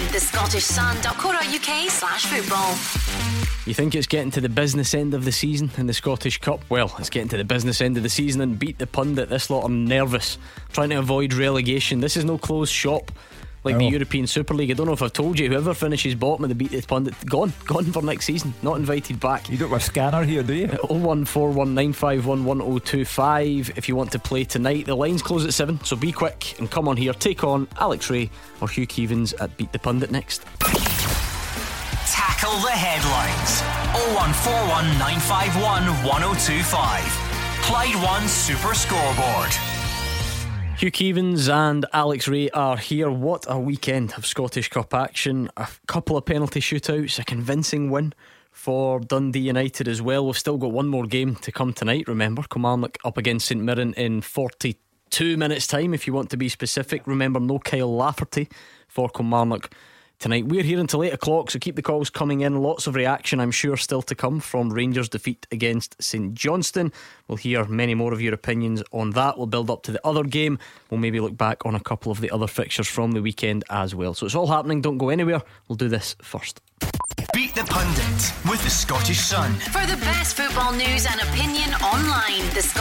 [SPEAKER 12] thescottishsun.co.uk/football.
[SPEAKER 2] You think it's getting to the business end of the season in the Scottish Cup? Well, it's getting to the business end of the season and Beat the Pundit. This lot are nervous, trying to avoid relegation. This is no closed shop. Like the European Super League. I don't know if I've told you, whoever finishes bottom of the Beat the Pundit, gone for next season, not invited back.
[SPEAKER 3] You don't have a scanner here, do you?
[SPEAKER 2] 01419511025. If you want to play tonight, the lines close at 7, so be quick and come on here. Take on Alex Ray or Hugh Keevins at Beat the Pundit next.
[SPEAKER 1] Tackle the headlines. 01419511025. Clyde One Super Scoreboard.
[SPEAKER 2] Hugh Keevins and Alex Ray are here. What a weekend of Scottish Cup action. A couple of penalty shootouts, a convincing win for Dundee United as well. We've still got one more game to come tonight. Remember, Kilmarnock up against St Mirren in 42 minutes time, if you want to be specific. Remember, no Kyle Lafferty for Kilmarnock tonight. We're here until 8 o'clock, so keep the calls coming in. Lots of reaction, I'm sure, still to come from Rangers' defeat against St Johnstone. We'll hear many more of your opinions on that. We'll build up to the other game. We'll maybe look back on a couple of the other fixtures from the weekend as well. So it's all happening, don't go anywhere. We'll do this first.
[SPEAKER 1] Beat the Pundit with the Scottish Sun.
[SPEAKER 12] For the best football news and opinion online,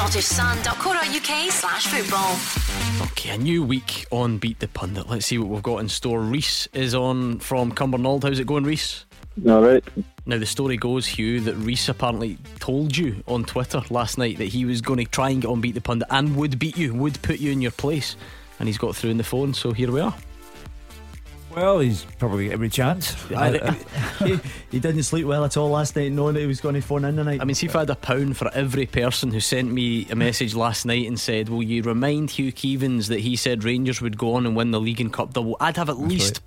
[SPEAKER 12] thescottishsun.co.uk/football.
[SPEAKER 2] Okay, a new week on Beat the Pundit. Let's see what we've got in store. Reese is on from Cumbernauld. How's it going, Reese?
[SPEAKER 13] Alright.
[SPEAKER 2] Now the story goes, Hugh, that Reese apparently told you on Twitter last night that he was going to try and get on Beat the Pundit and would beat you, would put you in your place, and he's got through on the phone, so here we are.
[SPEAKER 3] Well, he's probably got every chance.
[SPEAKER 4] He didn't sleep well at all last night, knowing that he was going to phone in tonight.
[SPEAKER 2] I mean, see if I had £1 for every person who sent me a message last night and said, will you remind Hugh Keevins that he said Rangers would go on and win the League and Cup double, I'd have at least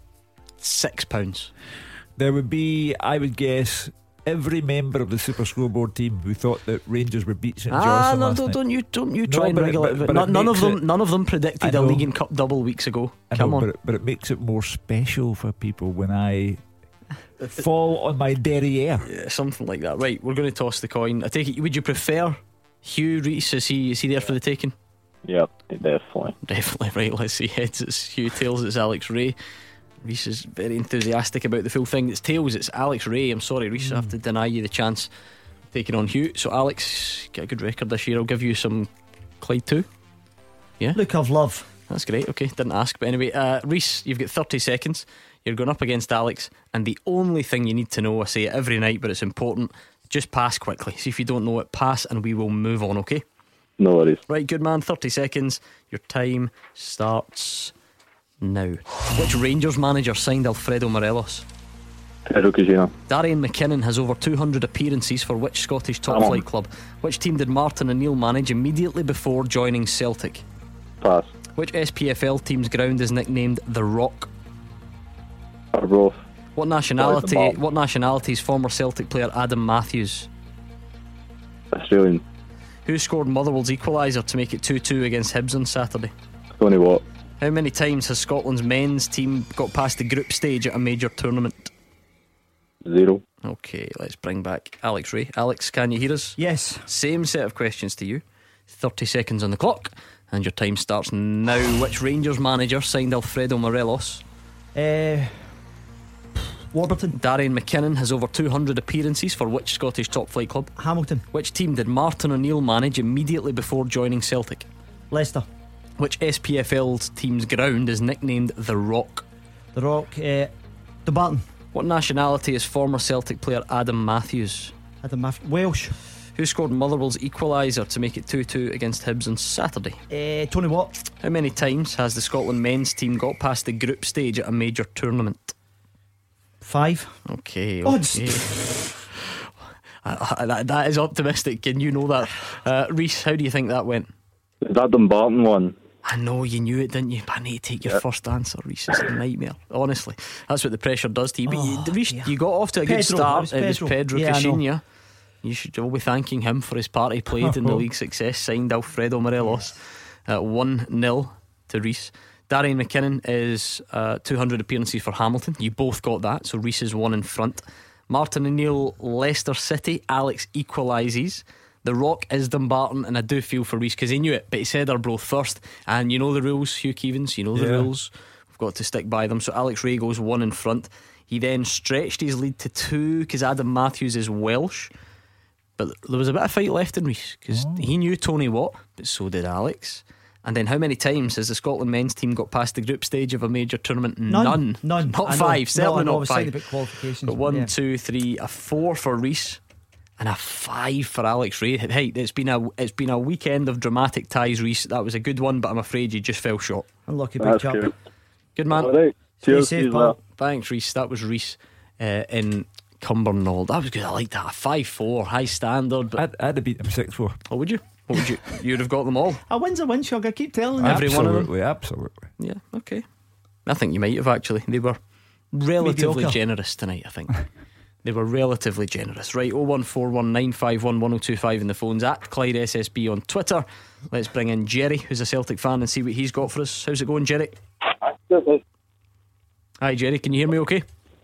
[SPEAKER 2] £6.
[SPEAKER 3] There would be, I would guess, every member of the Super Scoreboard team who thought that Rangers would beat St Johnstone last night.
[SPEAKER 2] Don't you try and wriggle it. None of them predicted a League and Cup double weeks ago. Come on.
[SPEAKER 3] But it makes it more special for people when I fall on my derriere.
[SPEAKER 2] Yeah, something like that. Right, we're going to toss the coin. I take it, would you prefer Hugh, Reese? Is he there for the taking?
[SPEAKER 13] Yep, definitely.
[SPEAKER 2] Right, let's see. Heads it's Hugh, tails it's Alex Ray. Reese is very enthusiastic about the full thing. It's tails, it's Alex Ray. I'm sorry, Reese, I have to deny you the chance of taking on Hugh. So Alex, get a good record this year. I'll give you some Clyde 2. Yeah,
[SPEAKER 4] look of love.
[SPEAKER 2] That's great. Okay, didn't ask, but anyway, Reese, you've got 30 seconds. You're going up against Alex, and the only thing you need to know, I say it every night, but it's important, just pass quickly. See if you don't know it, pass and we will move on. Okay,
[SPEAKER 13] no worries.
[SPEAKER 2] Right, good man. 30 seconds. Your time starts now. Which Rangers manager signed Alfredo Morelos?
[SPEAKER 13] Pedro Cagina.
[SPEAKER 2] Darian McKinnon has over 200 appearances for which Scottish top flight club? Which team did Martin O'Neill manage immediately before joining Celtic?
[SPEAKER 13] Pass.
[SPEAKER 2] Which SPFL team's ground is nicknamed The Rock?
[SPEAKER 13] Arbroath.
[SPEAKER 2] What nationality is former Celtic player Adam Matthews?
[SPEAKER 13] Australian.
[SPEAKER 2] Who scored Motherwell's equaliser to make it 2-2 against Hibs on Saturday?
[SPEAKER 13] Tony Watt.
[SPEAKER 2] How many times has Scotland's men's team got past the group stage at a major tournament?
[SPEAKER 13] 0.
[SPEAKER 2] Okay, let's bring back Alex Ray. Alex, can you hear us?
[SPEAKER 4] Yes.
[SPEAKER 2] Same set of questions to you. 30 seconds on the clock, and your time starts now. Which Rangers manager signed Alfredo Morelos?
[SPEAKER 4] Warburton.
[SPEAKER 2] Darian McKinnon has over 200 appearances for which Scottish top flight club?
[SPEAKER 4] Hamilton.
[SPEAKER 2] Which team did Martin O'Neill manage immediately before joining Celtic?
[SPEAKER 4] Leicester.
[SPEAKER 2] Which SPFL's team's ground is nicknamed The Rock?
[SPEAKER 4] The Rock. Dumbarton.
[SPEAKER 2] What nationality is former Celtic player Adam Matthews?
[SPEAKER 4] Welsh.
[SPEAKER 2] Who scored Motherwell's equaliser to make it 2-2 against Hibs on Saturday?
[SPEAKER 4] Tony Watt.
[SPEAKER 2] How many times has the Scotland men's team got past the group stage at a major tournament?
[SPEAKER 4] 5.
[SPEAKER 2] Okay. That is optimistic, and you know that. Reese, how do you think that went?
[SPEAKER 13] Is that Dumbarton one?
[SPEAKER 2] I know you knew it, didn't you? But I need to take your first answer, Reese. It's a nightmare. Honestly, that's what the pressure does to you. But Reese, you got off to a good start. It was Pedro Cagina. You should all be thanking him for his part he played in the league success. Signed Alfredo Morelos. 1-0 to Reese. Darian McKinnon is 200 appearances for Hamilton. You both got that, so Reese is one in front. Martin O'Neill, Leicester City. Alex equalises. The Rock is Dumbarton, and I do feel for Reese because he knew it, but he said Arbroath first. And you know the rules, Hugh Keevins, you know the rules. We've got to stick by them. So Alex Ray goes one in front. He then stretched his lead to 2 because Adam Matthews is Welsh. But there was a bit of fight left in Reese because he knew Tony Watt, but so did Alex. And then how many times has the Scotland men's team got past the group stage of a major tournament?
[SPEAKER 4] None.
[SPEAKER 2] Not
[SPEAKER 4] I know.
[SPEAKER 2] five. Certainly
[SPEAKER 4] No, I
[SPEAKER 2] not
[SPEAKER 4] was saying
[SPEAKER 2] five.
[SPEAKER 4] about qualifications.
[SPEAKER 2] But 1,
[SPEAKER 4] yeah.
[SPEAKER 2] 2, 3, a 4 for Reece and a 5 for Alex Rae. Hey, it's been a weekend of dramatic ties, Reece. That was a good one, but I'm afraid you just fell short.
[SPEAKER 4] Unlucky big chap.
[SPEAKER 2] Good man.
[SPEAKER 9] All right. Cheers.
[SPEAKER 4] Stay safe, pal.
[SPEAKER 2] Thanks, Reece. That was Reece in Cumbernauld. That was good. I like that. 5-4, high standard. But
[SPEAKER 3] I'd have beat him 6-4.
[SPEAKER 2] Oh, would you? What would you? You'd have got them all.
[SPEAKER 4] A win's a win, Shug. I keep telling you.
[SPEAKER 2] Every one of them.
[SPEAKER 3] Absolutely.
[SPEAKER 2] Yeah. Okay. I think you might have actually. They were relatively
[SPEAKER 4] Mediocre.
[SPEAKER 2] generous tonight. I think they were relatively generous. Right. 01419511025 in the phones at Clyde SSB on Twitter. Let's bring in Jerry, who's a Celtic fan, and see what he's got for us. How's it going, Jerry? Hi, Jerry. Can you hear me? Okay.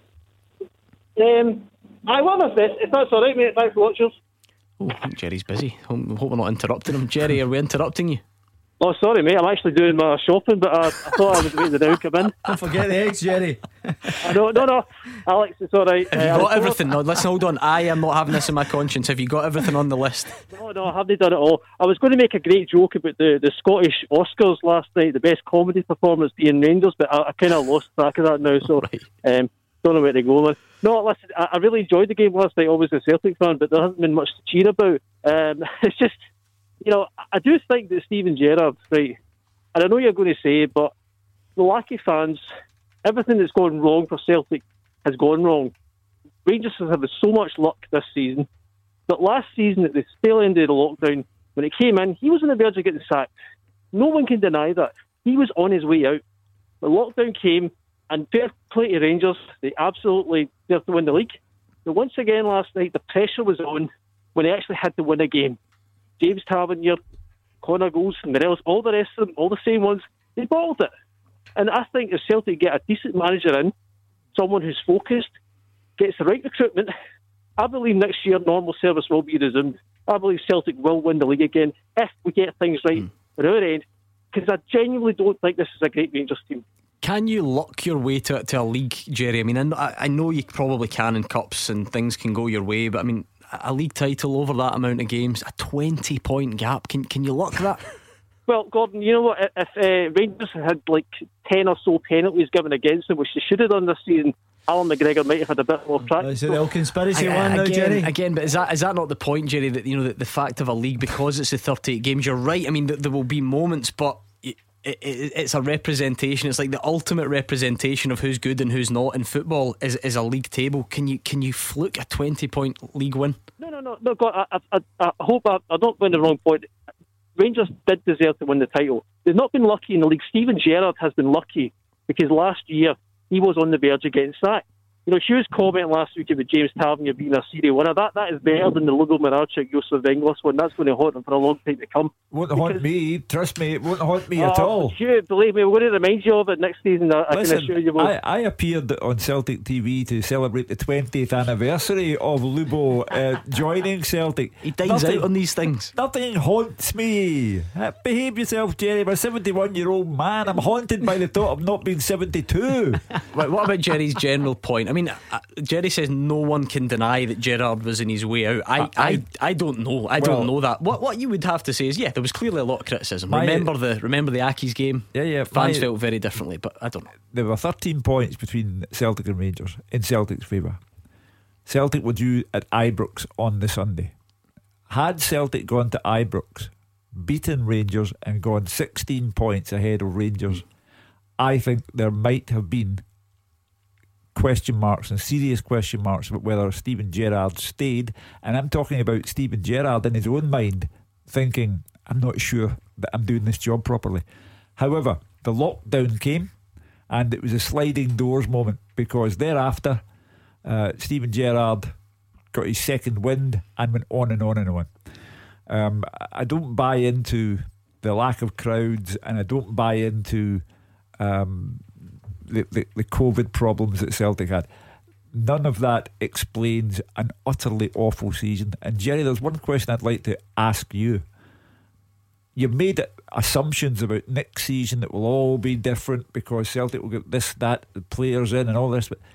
[SPEAKER 14] I want my best. If that's all right, mate. Thanks for watching.
[SPEAKER 2] Oh, I think Jerry's busy. Hope we're not interrupting him. Jerry, are we interrupting you?
[SPEAKER 14] Oh, sorry, mate. I'm actually doing my shopping, but I thought I would wait the now come in.
[SPEAKER 4] Don't forget the eggs, Jerry.
[SPEAKER 14] No, Alex, it's all right.
[SPEAKER 2] Have you got everything? No, listen, hold on. I am not having this in my conscience. Have you got everything on the list?
[SPEAKER 14] No, I haven't done it all. I was going to make a great joke about the Scottish Oscars last night, the best comedy performance being Rangers, but I kind of lost track of that now, so don't know where to go with. No, listen, I really enjoyed the game last night, obviously a Celtic fan, but there hasn't been much to cheer about. It's just, I do think that Steven Gerrard, right, and I know you're going to say, but the lackey fans, everything that's gone wrong for Celtic has gone wrong. Rangers have had so much luck this season, but last season at the tail end of the lockdown, when it came in, he was on the verge of getting sacked. No one can deny that. He was on his way out. The lockdown came, and fair play to Rangers, they absolutely deserved to win the league. But once again last night, the pressure was on when they actually had to win a game. James Tavernier, Connor Goals, Morelos, all the rest of them, all the same ones, they bottled it. And I think if Celtic get a decent manager in, someone who's focused, gets the right recruitment, I believe next year normal service will be resumed. I believe Celtic will win the league again if we get things right at our end, because I genuinely don't think this is a great Rangers team.
[SPEAKER 2] Can you luck your way to a league, Jerry? I mean, I know you probably can in cups and things can go your way, but I mean, a league title over that amount of games, a 20-point gap, can you luck that?
[SPEAKER 14] Well, Gordon, you know what? If Rangers had like 10 or so penalties given against them, which they should have done this season, Alan McGregor might have had a bit more practice.
[SPEAKER 4] Is it the old conspiracy one now, Jerry?
[SPEAKER 2] Again, but is that not the point, Jerry? That the fact of a league, because it's the 38 games, you're right. I mean, there will be moments, but it's a representation. It's like the ultimate representation of who's good and who's not in football is a league table. Can you fluke a 20-point league win?
[SPEAKER 14] No, God, I hope I don't win the wrong point. Rangers did deserve to win the title. They've not been lucky in the league. Steven Gerrard has been lucky because last year he was on the verge of getting sacked. Hugh's comment last week about James Tavernier being a Serie winner, that is better than the Lugo Maracic Josef Venglis one. That's going to haunt him for a long time to come.
[SPEAKER 3] Won't haunt me, trust me, it won't haunt me at all.
[SPEAKER 14] Hugh, believe me, we're going to remind you of it next season. I
[SPEAKER 3] Listen,
[SPEAKER 14] can assure you.
[SPEAKER 3] I appeared on Celtic TV to celebrate the 20th anniversary of Lubo joining Celtic.
[SPEAKER 2] He dines out on these things.
[SPEAKER 3] Nothing haunts me. Behave yourself, Jerry. I'm a 71-year-old man. I'm haunted by the thought of not being 72.
[SPEAKER 2] What about Jerry's general point? I mean, Jerry says no one can deny that Gerrard was in his way out. I don't know. I don't know that. What you would have to say is, there was clearly a lot of criticism. Remember the Accies game?
[SPEAKER 3] Yeah.
[SPEAKER 2] Fans felt very differently, but I don't know.
[SPEAKER 3] There were 13 points between Celtic and Rangers in Celtic's favour. Celtic were due at Ibrox on the Sunday. Had Celtic gone to Ibrox, beaten Rangers and gone 16 points ahead of Rangers, I think there might have been question marks and serious question marks about whether Steven Gerrard stayed. And I'm talking about Steven Gerrard in his own mind thinking, I'm not sure that I'm doing this job properly. However, the lockdown came and it was a sliding doors moment, because thereafter Steven Gerrard got his second wind and went on and on and on. I don't buy into the lack of crowds, and I don't buy into the COVID problems that Celtic had. None of that explains an utterly awful season. And Jerry, there's one question I'd like to ask you. You made assumptions about next season that will all be different because Celtic will get this, that, the players in and all this. But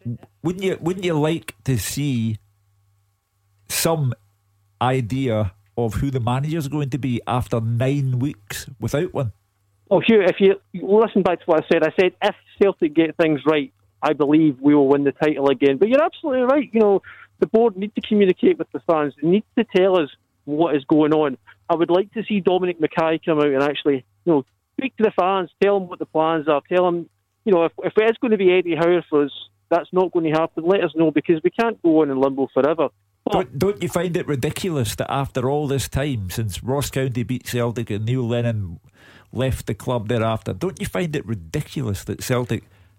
[SPEAKER 3] wouldn't you like to see some idea of who the manager's going to be after 9 weeks without one?
[SPEAKER 14] Oh, Hugh, if you listen back to what I said if Celtic get things right, I believe we will win the title again. But you're absolutely right. You know, the board need to communicate with the fans. They need to tell us what is going on. I would like to see Dominic Mackay come out and actually, speak to the fans, tell them what the plans are, tell them, if it is going to be Eddie Howe for us, that's not going to happen. Let us know, because we can't go on in limbo forever.
[SPEAKER 3] Don't you find it ridiculous that after all this time, since Ross County beat Celtic and Neil Lennon left the club thereafter, don't you find it ridiculous that Celtic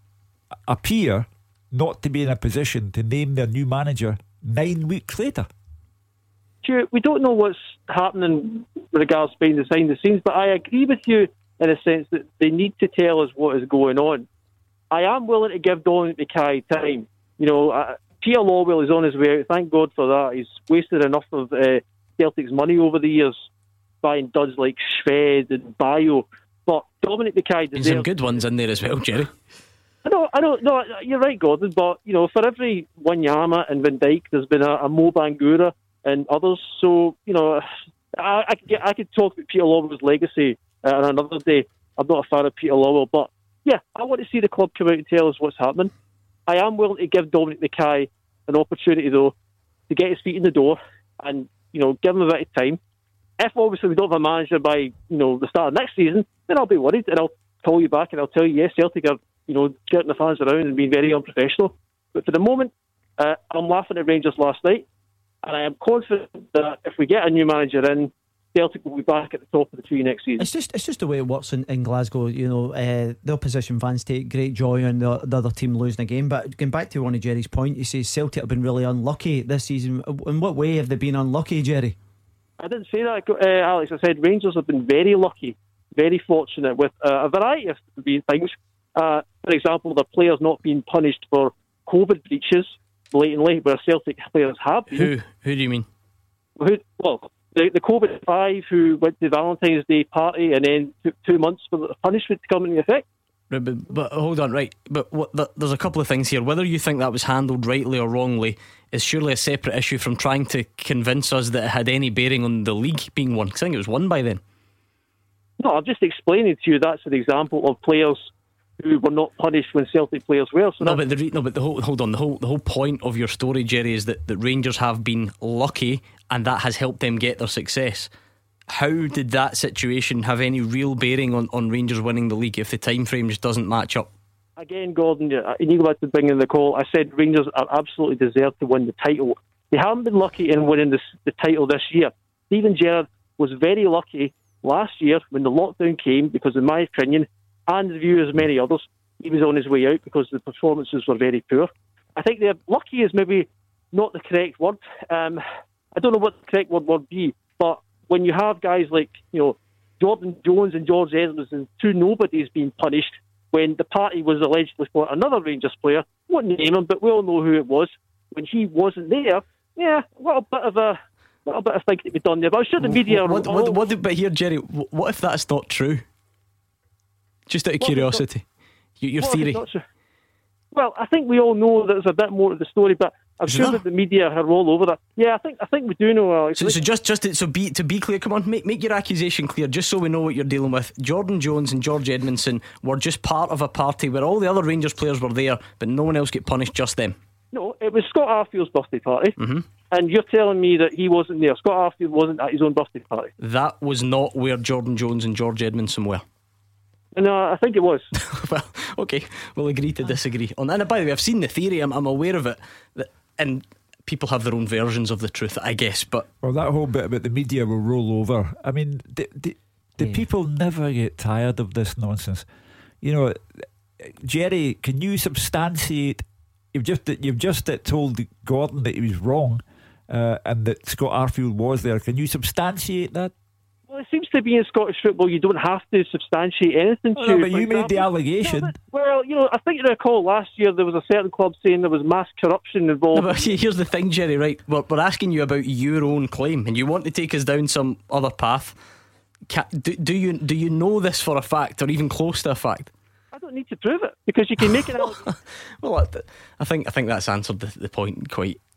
[SPEAKER 3] appear not to be in a position to name their new manager 9 weeks later?
[SPEAKER 14] Sure, we don't know what's happening with regards to behind the scenes, but I agree with you in a sense that they need to tell us what is going on. I am willing to give Dominic Mackay time. Peter Lawwell is on his way out. Thank God for that. He's wasted enough of Celtic's money over the years buying duds like Shved and Bio. But Dominic Mackay deserves...
[SPEAKER 2] There's some good ones in there as well, Jerry.
[SPEAKER 14] I know. No, you're right, Gordon. But for every Wanyama and Van Dijk, there's been a Mo Bangura and others. So I could talk about Peter Lawwell's legacy on another day. I'm not a fan of Peter Lawwell, but yeah, I want to see the club come out and tell us what's happening. I am willing to give Dominic Mackay an opportunity, though, to get his feet in the door and give him a bit of time. If obviously we don't have a manager by the start of next season, then I'll be worried and I'll call you back and I'll tell you, yes, Celtic are getting the fans around and being very unprofessional. But for the moment, I'm laughing at Rangers last night, and I am confident that if we get a new manager in, Celtic will be back at the top of the tree next season.
[SPEAKER 4] It's just the way it works in Glasgow. The opposition fans take great joy in the other team losing a game. But going back to one of Jerry's point, you say Celtic have been really unlucky this season. In what way have they been unlucky, Jerry?
[SPEAKER 14] I didn't say that, Alex. I said Rangers have been very lucky, very fortunate with a variety of things. For example, the players not being punished for COVID breaches blatantly, where Celtic players have been.
[SPEAKER 2] Who do you mean?
[SPEAKER 14] The COVID-5 who went to the Valentine's Day party and then took 2 months for the punishment to come into effect.
[SPEAKER 2] But hold on, right? But there's a couple of things here. Whether you think that was handled rightly or wrongly is surely a separate issue from trying to convince us that it had any bearing on the league being won. Because I think it was won by then.
[SPEAKER 14] No, I'm just explaining to you that's an example of players who were not punished when Celtic players were. So
[SPEAKER 2] but the whole point of your story, Jerry, is that Rangers have been lucky and that has helped them get their success. How did that situation have any real bearing on Rangers winning the league if the time frame just doesn't match up?
[SPEAKER 14] Again, Gordon, you go back to bringing the call. I said Rangers are absolutely deserved to win the title. They haven't been lucky in winning the title this year. Steven Gerrard was very lucky last year when the lockdown came, because in my opinion, and the view as many others, he was on his way out because the performances were very poor. I think they're lucky is maybe not the correct word. I don't know what the correct word would be, but when you have guys like Jordan Jones and George Edmonds and two nobodies being punished when the party was allegedly for another Rangers player, I won't name him, but we all know who it was, when he wasn't there, yeah, what a bit of thing to be done there. But I'm sure the media...
[SPEAKER 2] But here, Jerry, what if that's not true? Just out of curiosity, your theory.
[SPEAKER 14] Well, I think we all know there's a bit more to the story, but I'm sure that the media are all over that. Yeah, I think we do know, Alex.
[SPEAKER 2] To be clear, come on, make your accusation clear, just so we know what you're dealing with. Jordan Jones and George Edmondson were just part of a party where all the other Rangers players were there, but no one else get punished, just them.
[SPEAKER 14] No, it was Scott Arfield's birthday party, and you're telling me that he wasn't there. Scott Arfield wasn't at his own birthday party.
[SPEAKER 2] That was not where Jordan Jones and George Edmondson were.
[SPEAKER 14] No, I think it was.
[SPEAKER 2] Well, okay, we'll agree to disagree on that. And by the way, I've seen the theory, I'm aware of it, and people have their own versions of the truth, I guess. But
[SPEAKER 3] that whole bit about the media will roll over. I mean, the people never get tired of this nonsense. Jerry, can you substantiate? You've just told Gordon that he was wrong, and that Scott Arfield was there. Can you substantiate that?
[SPEAKER 14] Well, it seems to be in Scottish football you don't have to substantiate anything.
[SPEAKER 3] No, but you made the allegation.
[SPEAKER 14] No, well, I think you recall last year there was a certain club saying there was mass corruption involved.
[SPEAKER 2] No, but here's the thing, Jerry, right? We're asking you about your own claim, and you want to take us down some other path. Do you know this for a fact, or even close to a fact?
[SPEAKER 14] I don't need to prove it, because you can make it out.
[SPEAKER 2] Well, I think that's answered the point quite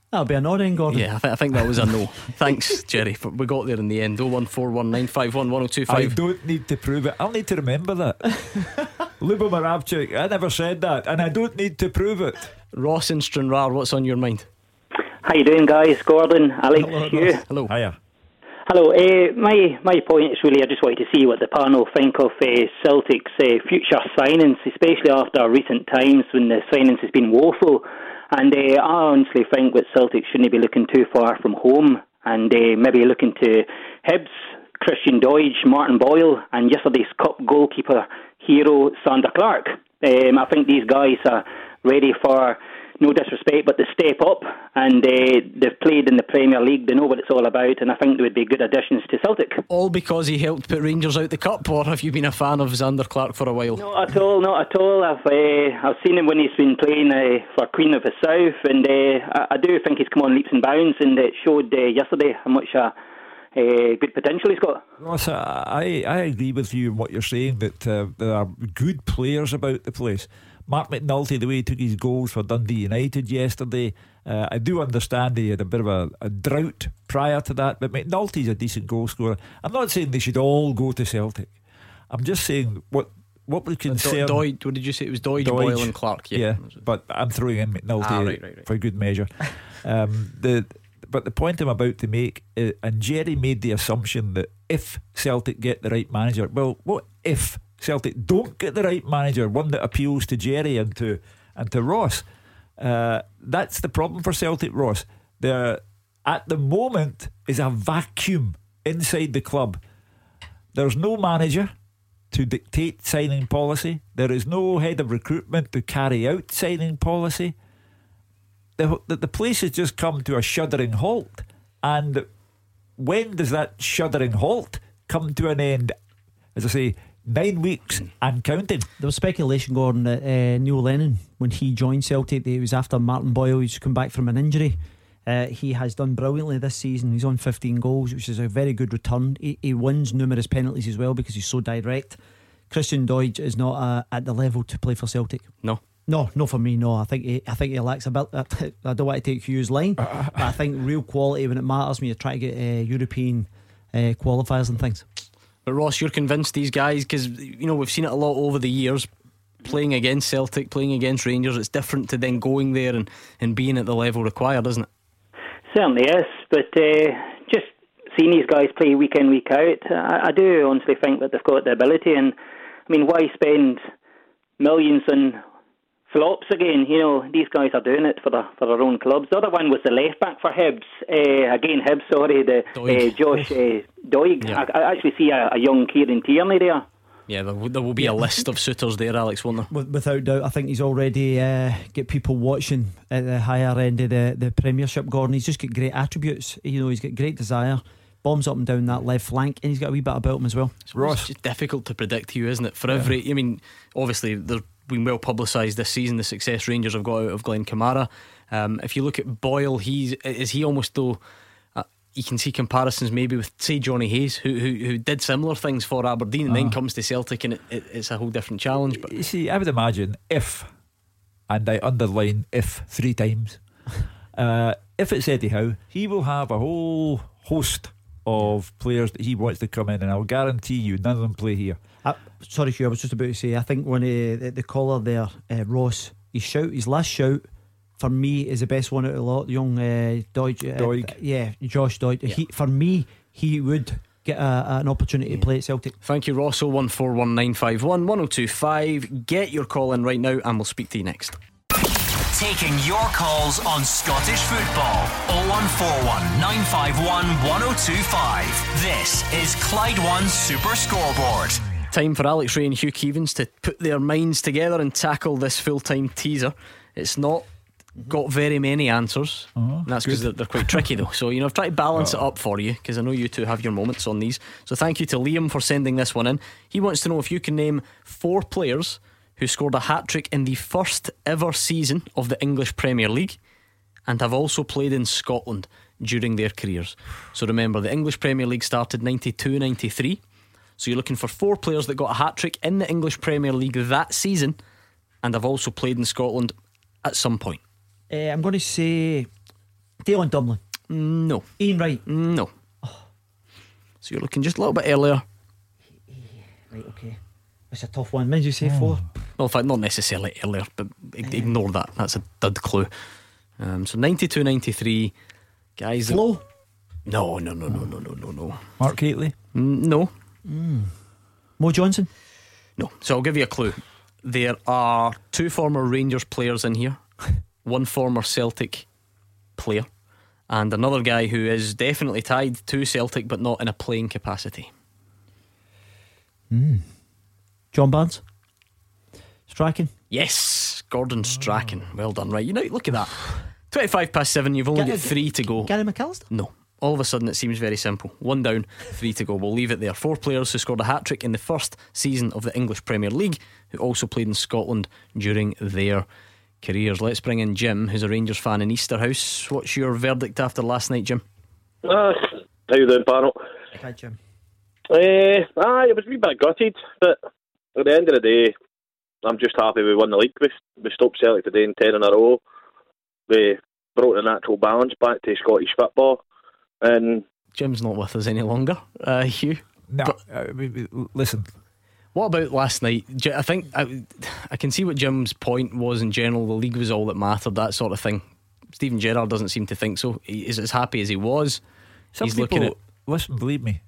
[SPEAKER 4] That'll be a nod in, Gordon.
[SPEAKER 2] Yeah, I think that was a no. Thanks, Jerry. We got there in the end. 01419511025.
[SPEAKER 3] I don't need to prove it. I'll need to remember that. Lubomir Abchik, I never said that, and I don't need to prove it.
[SPEAKER 2] Ross in Stranraer, what's on your mind?
[SPEAKER 15] How you doing, guys? Gordon, Alex, Hugh.
[SPEAKER 2] Hello.
[SPEAKER 3] Hiya.
[SPEAKER 15] Hello. My point is really I just wanted to see what the panel think of Celtic's future signings, especially after recent times when the signings has been woeful. And I honestly think that Celtic shouldn't be looking too far from home, and maybe looking to Hibs, Christian Doidge, Martin Boyle, and yesterday's cup goalkeeper hero Sander Clark. I think these guys are ready for, no disrespect, but to step up, and they've played in the Premier League, they know what it's all about, and I think they would be good additions to Celtic.
[SPEAKER 2] All because he helped put Rangers out the cup, or have you been a fan of Sander Clark for a while?
[SPEAKER 15] Not at all. I've seen him when he's been playing for Queen of the South, and I do think he's come on leaps and bounds, and it showed yesterday how much good potential he's got.
[SPEAKER 3] Ross, I agree with you in what you're saying, that there are good players about the place. Mark McNulty, the way he took his goals for Dundee United yesterday, I do understand he had a bit of a drought prior to that, but McNulty's a decent goal scorer. I'm not saying they should all go to Celtic. I'm just saying what would concern
[SPEAKER 2] Doidge, what did you say? It was Doidge, Boyle and Clark.
[SPEAKER 3] Yeah, but I'm throwing in McNulty
[SPEAKER 2] right.
[SPEAKER 3] for good measure. But the point I'm about to make, and Jerry made the assumption that if Celtic get the right manager, well, what if Celtic don't get the right manager, one that appeals to Jerry and to Ross? That's the problem for Celtic, Ross. There, at the moment, is a vacuum inside the club. There's no manager to dictate signing policy. There is no head of recruitment to carry out signing policy. The place has just come to a shuddering halt. And when does that shuddering halt come to an end? As I say, 9 weeks and counting.
[SPEAKER 4] There was speculation, Gordon, that Neil Lennon, when he joined Celtic, it was after Martin Boyle. He's come back from an injury. He has done brilliantly this season. He's on 15 goals, which is a very good return. He wins numerous penalties as well because he's so direct. Christian Doidge is not at the level to play for Celtic. No, for me. No, I think he lacks a bit. I don't want to take Hugh's line, but I think real quality when it matters when you're trying to get European qualifiers and things.
[SPEAKER 2] But Ross, you're convinced these guys, because we've seen it a lot over the years, playing against Celtic, playing against Rangers. It's different to then going there and being at the level required, isn't it?
[SPEAKER 15] Certainly is, but just seeing these guys play week in, week out, I do honestly think that they've got the ability. And I mean, why spend millions on flops again? These guys are doing it for their own clubs. The other one was the left back for Hibs. Josh Doig. Yeah. I actually see a young Kieran Tierney there.
[SPEAKER 2] Yeah, there will be a list of suitors there, Alex, won't there?
[SPEAKER 4] Without doubt. I think he's already get people watching at the higher end of the Premiership, Gordon. He's just got great attributes. He's got great desire, bombs up and down that left flank, and he's got a wee bit about him as well.
[SPEAKER 2] Ross, it's just difficult to predict you, isn't it? For every, I mean, obviously there's been well publicised this season the success Rangers have got out of Glenn Kamara. If you look at Boyle, is he almost though? You can see comparisons maybe with, say, Johnny Hayes, who did similar things for Aberdeen and then comes to Celtic, and it's a whole different challenge. But
[SPEAKER 3] you see, I would imagine if, and I underline if 3 times, if it's Eddie Howe, he will have a whole host of players that he wants to come in, and I'll guarantee you none of them play here.
[SPEAKER 4] Sorry, Hugh, I was just about to say, I think when the caller there, Ross, his last shout for me is the best one out of the lot. Young Doig. Josh Doig. Yeah. For me, he would get an opportunity to play at Celtic.
[SPEAKER 2] Thank you, Ross. 01419511025. Get your call in right now and we'll speak to you next.
[SPEAKER 1] Taking your calls on Scottish football. 0141 951 1025. This is Clyde One Super Scoreboard.
[SPEAKER 2] Time for Alex Ray and Hugh Keevins to put their minds together and tackle this full-time teaser. It's not got very many answers, and that's because they're quite tricky though. So I've tried to balance it up for you, because I know you two have your moments on these. So thank you to Liam for sending this one in. He wants to know if you can name 4 players who scored a hat-trick in the first ever season of the English Premier League and have also played in Scotland during their careers. So remember, the English Premier League started 92-93. So you're looking for 4 players that got a hat-trick in the English Premier League that season and have also played in Scotland at some point.
[SPEAKER 4] I'm going to say Deion Dumlin.
[SPEAKER 2] No.
[SPEAKER 4] Ian Wright.
[SPEAKER 2] No. So you're looking just a little bit earlier.
[SPEAKER 4] Right, okay. It's a tough one. When did you say 4?
[SPEAKER 2] Well, in fact, not necessarily earlier, but ignore that. That's a dud clue. So 92, 93 guys.
[SPEAKER 4] Flo?
[SPEAKER 2] No.
[SPEAKER 3] Mark Haitley?
[SPEAKER 2] No.
[SPEAKER 4] Mo Johnson?
[SPEAKER 2] No. So I'll give you a clue. There are 2 former Rangers players in here, 1 former Celtic player, and another guy who is definitely tied to Celtic but not in a playing capacity.
[SPEAKER 4] John Barnes? Strachan?
[SPEAKER 2] Yes, Gordon Strachan. Well done. Right, you know, look at that. 25 past 7. You've only got 3 to go.
[SPEAKER 4] Gary McAllister?
[SPEAKER 2] No. All of a sudden it seems very simple. 1 down, 3 to go. We'll leave it there. 4 players who scored a hat-trick in the first season of the English Premier League, who also played in Scotland during their careers. Let's bring in Jim, who's a Rangers fan in Easterhouse. What's your verdict after last night, Jim?
[SPEAKER 16] How you doing, panel?
[SPEAKER 4] Hi, Jim.
[SPEAKER 16] It was a wee bit gutted, but at the end of the day, I'm just happy we won the league. We stopped Celtic today in 10 in a row. We brought the natural balance back to Scottish football. And
[SPEAKER 2] Jim's not with us any longer, Hugh.
[SPEAKER 3] No, listen.
[SPEAKER 2] What about last night? I think I can see what Jim's point was in general. The league was all that mattered, that sort of thing. Steven Gerrard doesn't seem to think so. He's as happy as he was.
[SPEAKER 3] Some
[SPEAKER 2] He's
[SPEAKER 3] people,
[SPEAKER 2] looking at.
[SPEAKER 3] listen, believe me,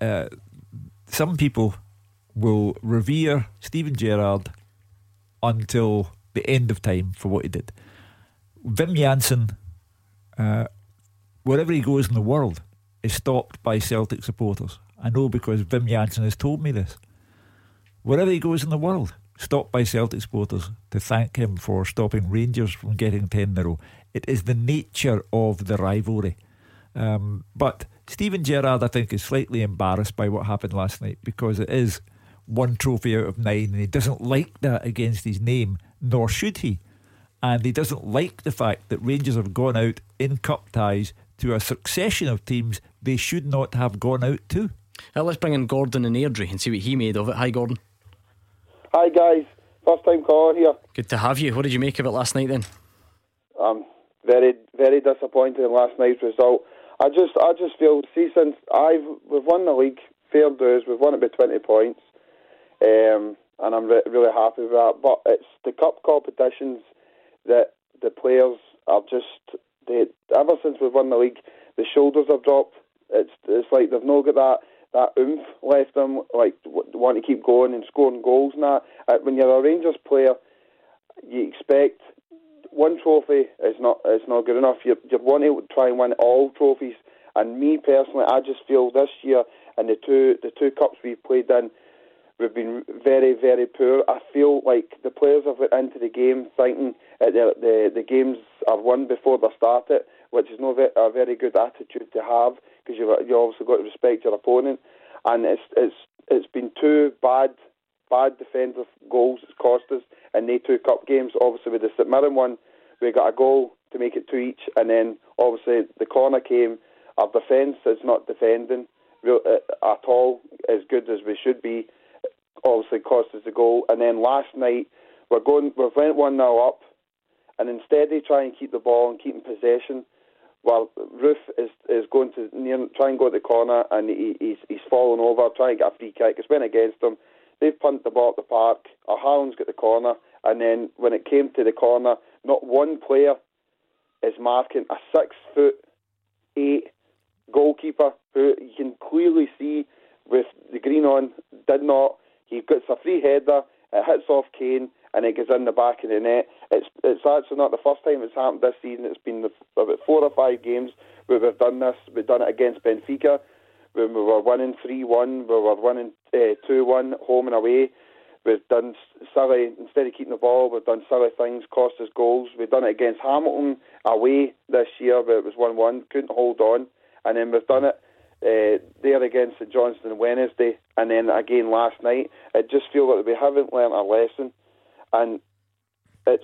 [SPEAKER 3] some people will revere Steven Gerrard until the end of time for what he did. Wim Jansen, wherever he goes in the world, is stopped by Celtic supporters. I know because Wim Jansen has told me this. Wherever he goes in the world, stopped by Celtic supporters to thank him for stopping Rangers from getting 10 in a row. It is the nature of the rivalry. But Steven Gerrard, I think, is slightly embarrassed by what happened last night, because it is 1 trophy out of 9, and he doesn't like that against his name, nor should he. And he doesn't like the fact that Rangers have gone out in cup ties to a succession of teams they should not have gone out to.
[SPEAKER 2] Let's bring in Gordon and Airdrie and see what he made of it. Hi, Gordon.
[SPEAKER 17] Hi, guys. First time caller here.
[SPEAKER 2] Good to have you. What did you make of it last night then?
[SPEAKER 17] Very, very disappointed in last night's result. I just feel, see, since we've won the league, fair dues, we've won it by 20 points, and I'm really happy with that. But it's the cup competitions that the players are just, ever since we've won the league, the shoulders have dropped. It's like they've not got that oomph left them, like want to keep going and scoring goals and that. When you're a Rangers player, you expect 1 trophy is not good enough. You want to try and win all trophies. And me personally, I just feel this year and the two cups we've played in, we've been very, very poor. I feel like the players have went into the game thinking the games are won before they started, which is not a very good attitude to have, because you obviously got to respect your opponent. And it's been 2 bad defensive goals that's cost us in the 2 cup games. Obviously with the St Mirren one, we got a goal to make it 2 each, and then obviously the corner came. Our defence is not defending at all as good as we should be. Obviously cost us the goal. And then last night we've went 1-0 up, and instead of trying to keep the ball and keeping possession, well, Roof is going to try and go to the corner, and he's fallen over, trying to get a free kick. It's went against him. They've punted the ball at the park. O'Halloran's got the corner, and then when it came to the corner, not one player is marking a 6'8" goalkeeper who you can clearly see with the green on did not. He gets a free header, it hits off Kane, and it goes in the back of the net. It's actually not the first time it's happened this season. It's been about 4 or 5 games where we've done this. We've done it against Benfica when we were winning 3-1, we were winning 2-1 home and away. We've done silly, instead of keeping the ball, we've done silly things, cost us goals. We've done it against Hamilton away this year where it was 1-1, couldn't hold on. And then we've done it there against St Johnstone Wednesday, and then again last night. I just feel that we haven't learnt our lesson, and it's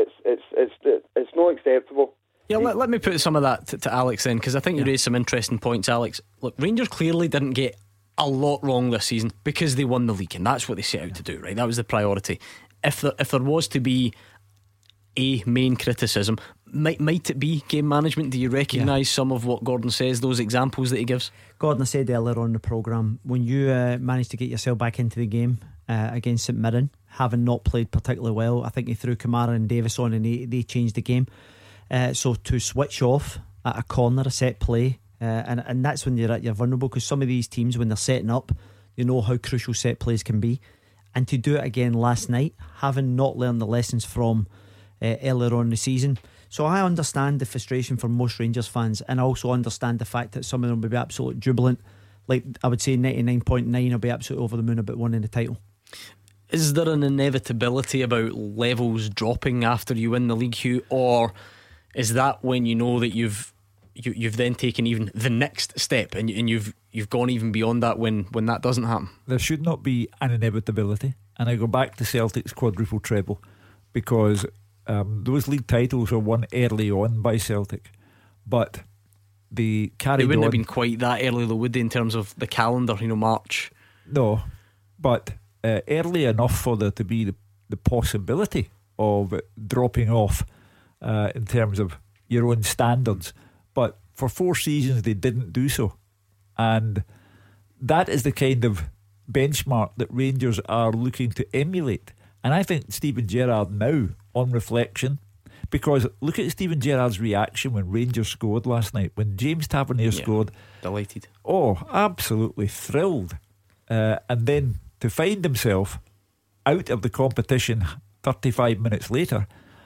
[SPEAKER 17] not acceptable.
[SPEAKER 2] Yeah, let me put some of that to Alex then, because I think you raised some interesting points, Alex. Look, Rangers clearly didn't get a lot wrong this season because they won the league, and that's what they set out to do, right? That was the priority. If there was to be a main criticism, Might it be game management? Do you recognise some of what Gordon says, those examples that he gives?
[SPEAKER 4] Gordon, I said earlier on the programme, when you managed to get yourself back into the game against St Mirren, having not played particularly well, I think he threw Kamara and Davis on and they changed the game. So to switch off at a corner, a set play, and that's when you're vulnerable, because some of these teams, when they're setting up, you know how crucial set plays can be. And to do it again last night, having not learned the lessons from earlier on in the season. So I understand the frustration for most Rangers fans, and I also understand the fact that some of them will be absolutely jubilant. Like, I would say 99.9 will be absolutely over the moon about winning the title.
[SPEAKER 2] Is there an inevitability about levels dropping after you win the league, Hugh, or is that when you know that you've then taken even the next step and you've gone even beyond that when that doesn't happen?
[SPEAKER 3] There should not be an inevitability, and I go back to Celtic's quadruple treble, because those league titles were won early on by Celtic, but they carried on. They
[SPEAKER 2] wouldn't have been quite that early though, would they, in terms of the calendar, March?
[SPEAKER 3] No, but early enough for there to be the possibility of dropping off in terms of your own standards. But for 4 seasons they didn't do so, and that is the kind of benchmark that Rangers are looking to emulate. And I think Steven Gerrard now, on reflection, because look at Steven Gerrard's reaction when Rangers scored last night, when James Tavernier scored.
[SPEAKER 2] Delighted.
[SPEAKER 3] Oh, absolutely thrilled. And then to find himself out of the competition 35 minutes later,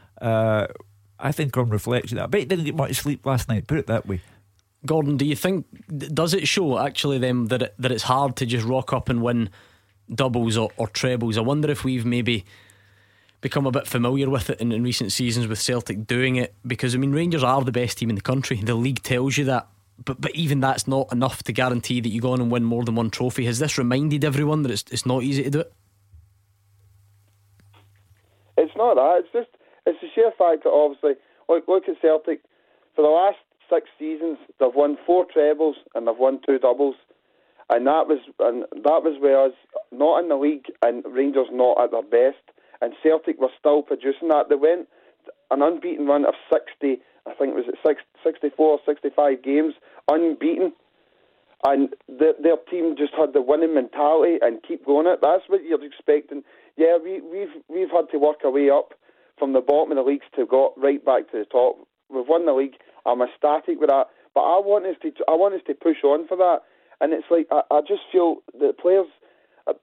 [SPEAKER 3] I think on reflection, I bet he didn't get much sleep last night, put it that way.
[SPEAKER 2] Gordon, do you think, does it show actually them that it's hard to just rock up and win doubles or trebles? I wonder if we've maybe become a bit familiar with it in recent seasons, with Celtic doing it, because Rangers are the best team in the country. The league tells you that, but even that's not enough to guarantee that you go on and win more than one trophy. Has this reminded everyone that it's not easy to do it?
[SPEAKER 17] It's not that. It's the sheer fact that obviously, look at Celtic. For the last 6 seasons, they've won 4 trebles and they've won 2 doubles, and that was with us not in the league and Rangers not at their best, and Celtic were still producing that. They went an unbeaten run of 60, I think it was 64, 65 games unbeaten, and their team just had the winning mentality and keep going it. That's what you're expecting. Yeah, we've had to work our way up from the bottom of the leagues to go right back to the top. We've won the league. I'm ecstatic with that, but I want us to push on for that. And it's like I just feel the players, as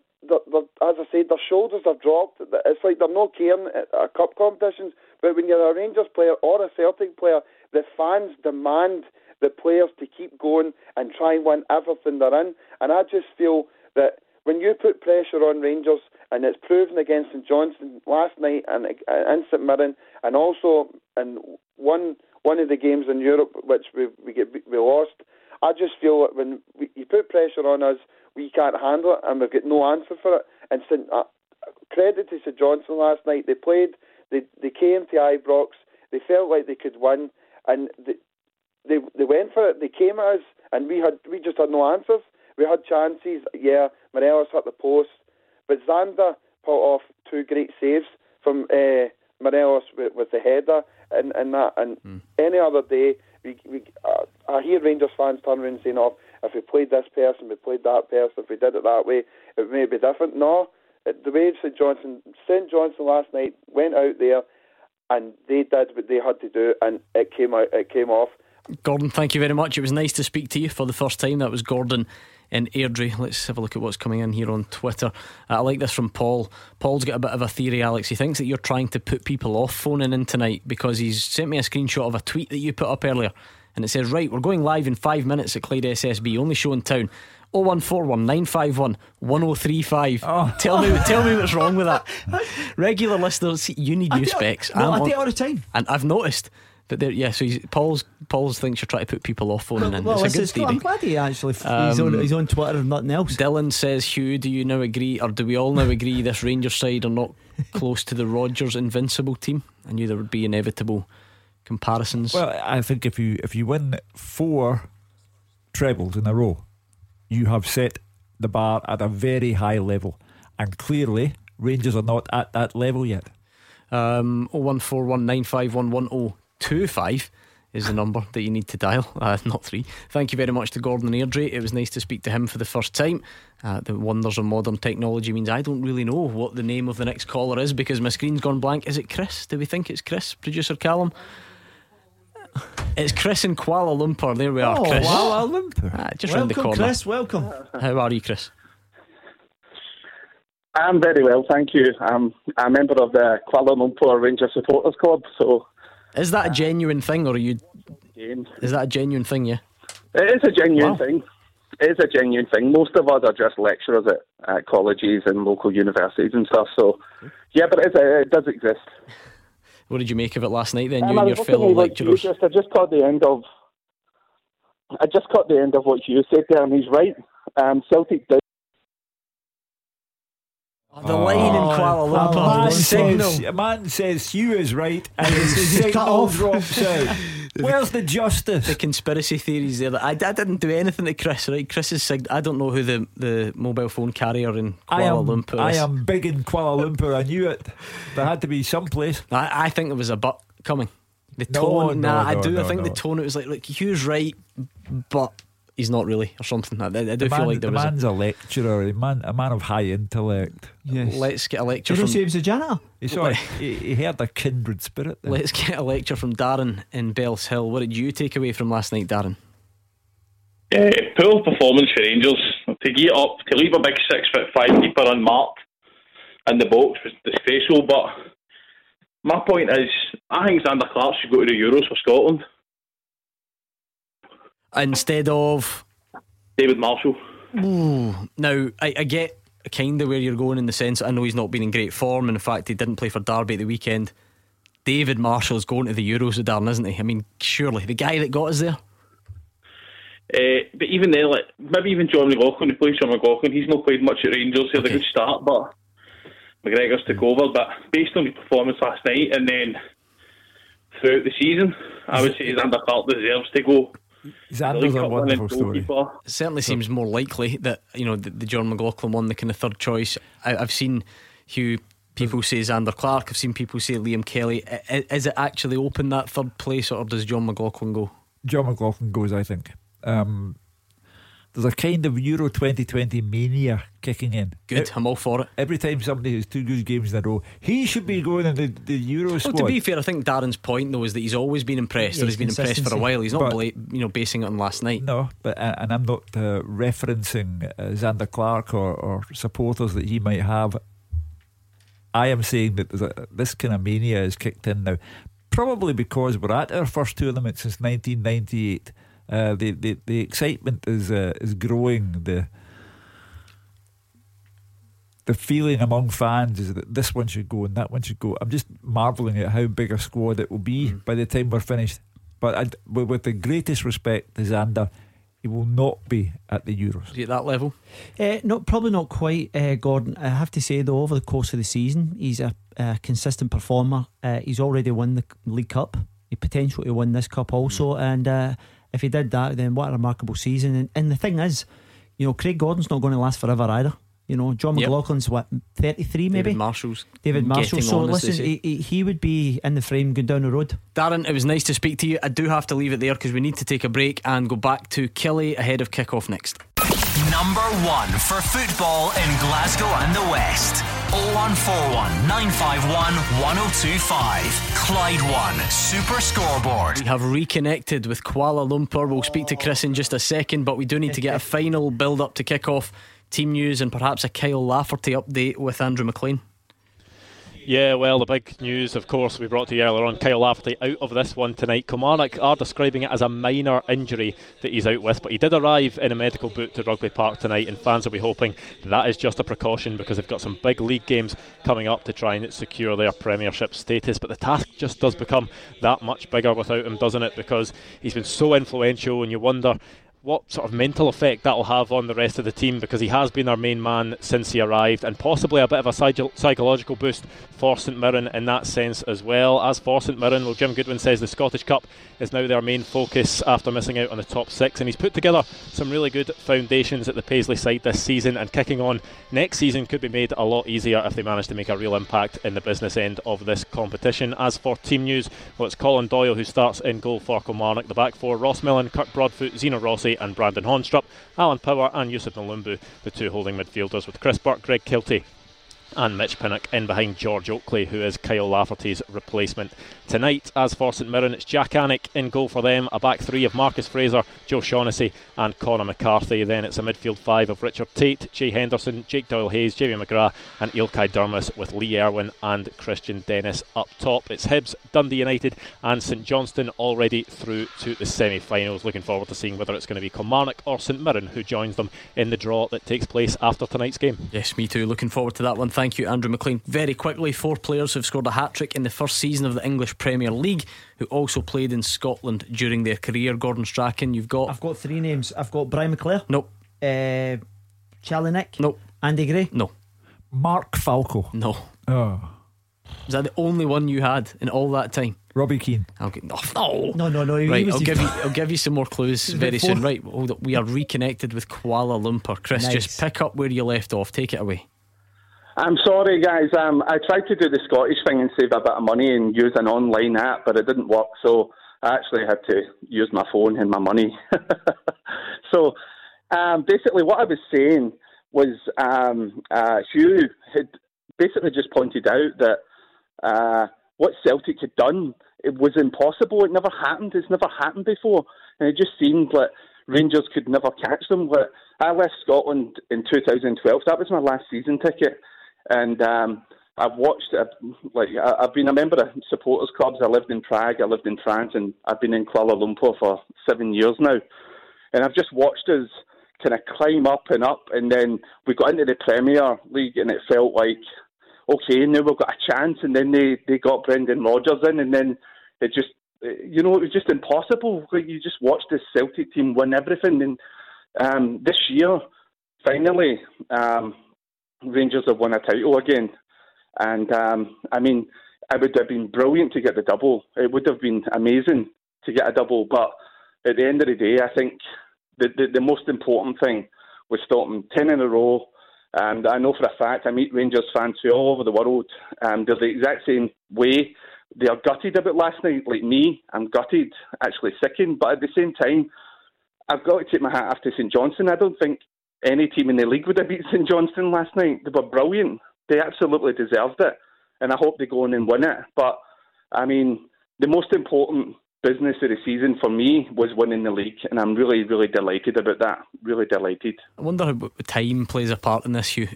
[SPEAKER 17] I said, their shoulders have dropped. It's like they're not caring at cup competitions. But when you're a Rangers player or a Celtic player, the fans demand the players to keep going and try and win everything they're in. And I just feel that when you put pressure on Rangers, and it's proven against St Johnstone last night and St Mirren, and also in one of the games in Europe which we lost, I just feel that when you put pressure on us, we can't handle it, and we've got no answer for it. And credit to St Johnstone last night. They played, they came to Ibrox, they felt like they could win, and they went for it. They came at us, and we just had no answers. We had chances. Yeah, Morelos hit the post, but Zander pulled off 2 great saves from Morelos with the header and that. And any other day, I hear Rangers fans turn around and saying, "Oh, if we played this person, we played that person. If we did it that way, it may be different." No, the way St Johnstone last night went out there and they did what they had to do, and it came off.
[SPEAKER 2] Gordon, thank you very much. It was nice to speak to you for the first time. That was Gordon in Airdrie. Let's have a look at what's coming in here on Twitter. I like this from Paul. Paul's got a bit of a theory, Alex. He thinks that you're trying to put people off phoning in tonight, because he's sent me a screenshot of a tweet that you put up earlier, and it says, right, we're going live in 5 minutes at Clyde SSB, only show in town, 0141 951 1035. Tell me what's wrong with that. Regular listeners, you need new specs.
[SPEAKER 4] I do it all the time,
[SPEAKER 2] and I've noticed. But there, yeah, so Paul's thinks you're trying to put people off phoning in.
[SPEAKER 4] Well,
[SPEAKER 2] it's a good theory.
[SPEAKER 4] I'm glad he actually he's on Twitter and nothing else.
[SPEAKER 2] Dylan says, Hugh, do you now agree, or do we all now agree, this Rangers side are not close to the Rodgers invincible team? I knew there would be inevitable comparisons.
[SPEAKER 3] Well, I think if you win 4 trebles in a row, you have set the bar at a very high level, and clearly Rangers are not at that level yet.
[SPEAKER 2] 01419511025 1025 is the number that you need to dial, not 3. Thank you very much to Gordon Airdrie. It was nice to speak to him for the first time. The wonders of modern technology means I don't really know what the name of the next caller is because my screen's gone blank. Is it Chris? Do we think it's Chris, producer Callum? It's Chris in Kuala Lumpur. There we are, Chris.
[SPEAKER 3] Kuala Lumpur.
[SPEAKER 2] Just round the corner.
[SPEAKER 4] Chris, welcome.
[SPEAKER 2] How are you, Chris?
[SPEAKER 18] I'm very well, thank you. I'm a member of the Kuala Lumpur Rangers Supporters Club. So,
[SPEAKER 2] is that a genuine thing, or are you? Is that a genuine thing? Yeah,
[SPEAKER 18] it is a genuine thing. It is a genuine thing. Most of us are just lecturers at colleges and local universities and stuff. So, yeah, but it does exist.
[SPEAKER 2] What did you make of it last night then, you and your fellow lecturers?
[SPEAKER 18] I just caught the end of what Hugh said there, and he's right. Celtic did.
[SPEAKER 2] The line in Kuala Lumpur, the signal.
[SPEAKER 3] A man says Hugh is right, and his signal drops out. Where's the justice?
[SPEAKER 2] The conspiracy theories there. I didn't do anything to Chris, right? Chris's signal. I don't know who the mobile phone carrier in Kuala Lumpur is.
[SPEAKER 3] I am big in Kuala Lumpur. I knew it. There had to be some place.
[SPEAKER 2] I think there was a but coming. The tone. I think the tone. It was like, look, Hugh's right, but he's not really, or something. I do feel like there was.
[SPEAKER 3] The man's a lecturer, a man of high intellect.
[SPEAKER 2] Yes. Let's get a lecture.
[SPEAKER 4] Did you say he was a janitor?
[SPEAKER 3] He heard a kindred spirit there.
[SPEAKER 2] Let's get a lecture from Darren in Bells Hill. What did you take away from last night, Darren?
[SPEAKER 19] Poor performance for Rangers. To get up, to leave a big 6'5" keeper unmarked in the box was disgraceful. But my point is, I think Zander Clark should go to the Euros for Scotland
[SPEAKER 2] instead of
[SPEAKER 19] David Marshall.
[SPEAKER 2] Ooh. Now I get kind of where you're going in the sense I know he's not been in great form, and in fact he didn't play for Derby at the weekend. David Marshall's going to the Euros with Darren, isn't he? I mean, surely the guy that got us there.
[SPEAKER 19] But even then, like maybe even John McLaughlin, who plays John McLaughlin, he's not played much at Rangers. He had a good start, but McGregor's took over. But based on his performance last night and then throughout the season, I would say Zander Clark deserves to go.
[SPEAKER 3] Zander's a wonderful story.
[SPEAKER 2] It certainly seems more likely that the John McLaughlin one, the kind of third choice. I've seen people say Zander Clark. I've seen people say Liam Kelly. Is it actually open, that third place, or does John McLaughlin go?
[SPEAKER 3] John McLaughlin goes, I think. There's a kind of Euro 2020 mania kicking in.
[SPEAKER 2] Good, I'm all for it.
[SPEAKER 3] Every time somebody has 2 good games in a row, he should be going in the Euro squad.
[SPEAKER 2] To be fair, I think Darren's point though is that he's always been impressed, or he's been impressed for a while. He's not basing it on last night.
[SPEAKER 3] No, but and I'm not referencing Zander Clark or supporters that he might have. I am saying that this kind of mania is kicked in now, probably because we're at our first tournament since 1998. The excitement is growing. The feeling among fans is that this one should go and that one should go. I'm just marvelling at how big a squad it will be by the time we're finished. But with the greatest respect to Zander, he will not be at the Euros.
[SPEAKER 2] Is he at that level?
[SPEAKER 4] Probably not quite, Gordon. I have to say though, over the course of the season, he's a consistent performer. He's already won the League Cup. He potential to win this cup also, and if he did that, then what a remarkable season. And the thing is, Craig Gordon's not going to last forever either. John McLaughlin's 33 maybe. David Marshall. So listen, he would be in the frame going down the road.
[SPEAKER 2] Darren, it was nice to speak to you. I do have to leave it there because we need to take a break and go back to Killie ahead of kick-off next.
[SPEAKER 1] Number 1 for football in Glasgow and the West. 0141 951 1025. Clyde One Super Scoreboard.
[SPEAKER 2] We have reconnected with Kuala Lumpur. We'll speak to Chris in just a second, but we do need to get a final build up to kick off, team news, and perhaps a Kyle Lafferty update with Andrew McLean.
[SPEAKER 10] Yeah, well, the big news, of course, we brought to you earlier on, Kyle Lafferty out of this one tonight. Kilmarnock are describing it as a minor injury that he's out with, but he did arrive in a medical boot to Rugby Park tonight, and fans will be hoping that is just a precaution because they've got some big league games coming up to try and secure their Premiership status. But the task just does become that much bigger without him, doesn't it? Because he's been so influential, and you wonder, what sort of mental effect that'll have on the rest of the team, because he has been our main man since he arrived, and possibly a bit of a psychological boost for St Mirren in that sense as well. As for St Mirren, well, Jim Goodwin says the Scottish Cup is now their main focus after missing out on the top six, and he's put together some really good foundations at the Paisley side this season, and kicking on next season could be made a lot easier if they manage to make a real impact in the business end of this competition. As for team news, well, it's Colin Doyle who starts in goal for Kilmarnock. The back four: Ross Millen, Kirk Broadfoot, Zeno Rossi and Brandon Honstrup, Alan Power and Yusuf Nalumbu, the two holding midfielders, with Chris Burke, Greg Kiltie and Mitch Pinnock in behind George Oakley, who is Kyle Lafferty's replacement tonight. As for St Mirren, it's Jack Annick in goal for them, a back three of Marcus Fraser, Joe Shaughnessy and Conor McCarthy. Then it's a midfield five of Richard Tate, Jay Henderson, Jake Doyle-Hayes, Jamie McGrath and Ilkay Durmus, with Lee Irwin and Christian Dennis up top. It's Hibs, Dundee United and St Johnstone already through to the semi-finals. Looking forward to seeing whether it's going to be Kilmarnock or St Mirren who joins them in the draw that takes place after tonight's game.
[SPEAKER 2] Yes, me too. Looking forward to that one. Thank you, Andrew McLean. Very quickly, 4 players have scored a hat-trick in the first season of the English Premier League who also played in Scotland during their career. Gordon Strachan, you've got...
[SPEAKER 4] I've got 3 names. I've got Brian McClare.
[SPEAKER 2] Nope.
[SPEAKER 4] Charlie Nick.
[SPEAKER 2] Nope.
[SPEAKER 4] Andy Gray.
[SPEAKER 2] No.
[SPEAKER 3] Mark Falco.
[SPEAKER 2] No.
[SPEAKER 3] Oh.
[SPEAKER 2] Is that the only one you had in all that time?
[SPEAKER 3] Robbie Keane.
[SPEAKER 2] Okay. No.
[SPEAKER 4] Right,
[SPEAKER 2] I'll give you some more clues very soon. Right, hold up. We are reconnected with Kuala Lumpur. Chris,
[SPEAKER 4] Nice.
[SPEAKER 2] just pick up where you left off. Take it away.
[SPEAKER 18] I'm sorry, guys. I tried to do the Scottish thing and save a bit of money and use an online app, but it didn't work, so I actually had to use my phone and my money. So basically what I was saying was Hugh had basically just pointed out that what Celtic had done, it was impossible. It never happened. It's never happened before. And it just seemed like Rangers could never catch them. But I left Scotland in 2012. That was my last season ticket. And I've watched, I've been a member of supporters clubs. I lived in Prague, I lived in France, and I've been in Kuala Lumpur for 7 years now. And I've just watched us kind of climb up, and then we got into the Premier League, and it felt like, okay, now we've got a chance. And then they got Brendan Rodgers in, and then it just, it was just impossible. Like, you just watched this Celtic team win everything. And this year, finally, Rangers have won a title again. And, I mean, it would have been brilliant to get the double. It would have been amazing to get a double. But at the end of the day, I think the most important thing was stopping 10 in a row. And I know for a fact, I meet Rangers fans who are all over the world. They're the exact same way. They are gutted about last night, like me. I'm gutted, actually sickened. But at the same time, I've got to take my hat off to St Johnstone. I don't think any team in the league would have beat St Johnstone last night. They were brilliant. They absolutely deserved it. And I hope they go on and win it. But, I mean, the most important business of the season for me was winning the league. And I'm really, really delighted about that. Really delighted.
[SPEAKER 2] I wonder how time plays a part in this, Hugh.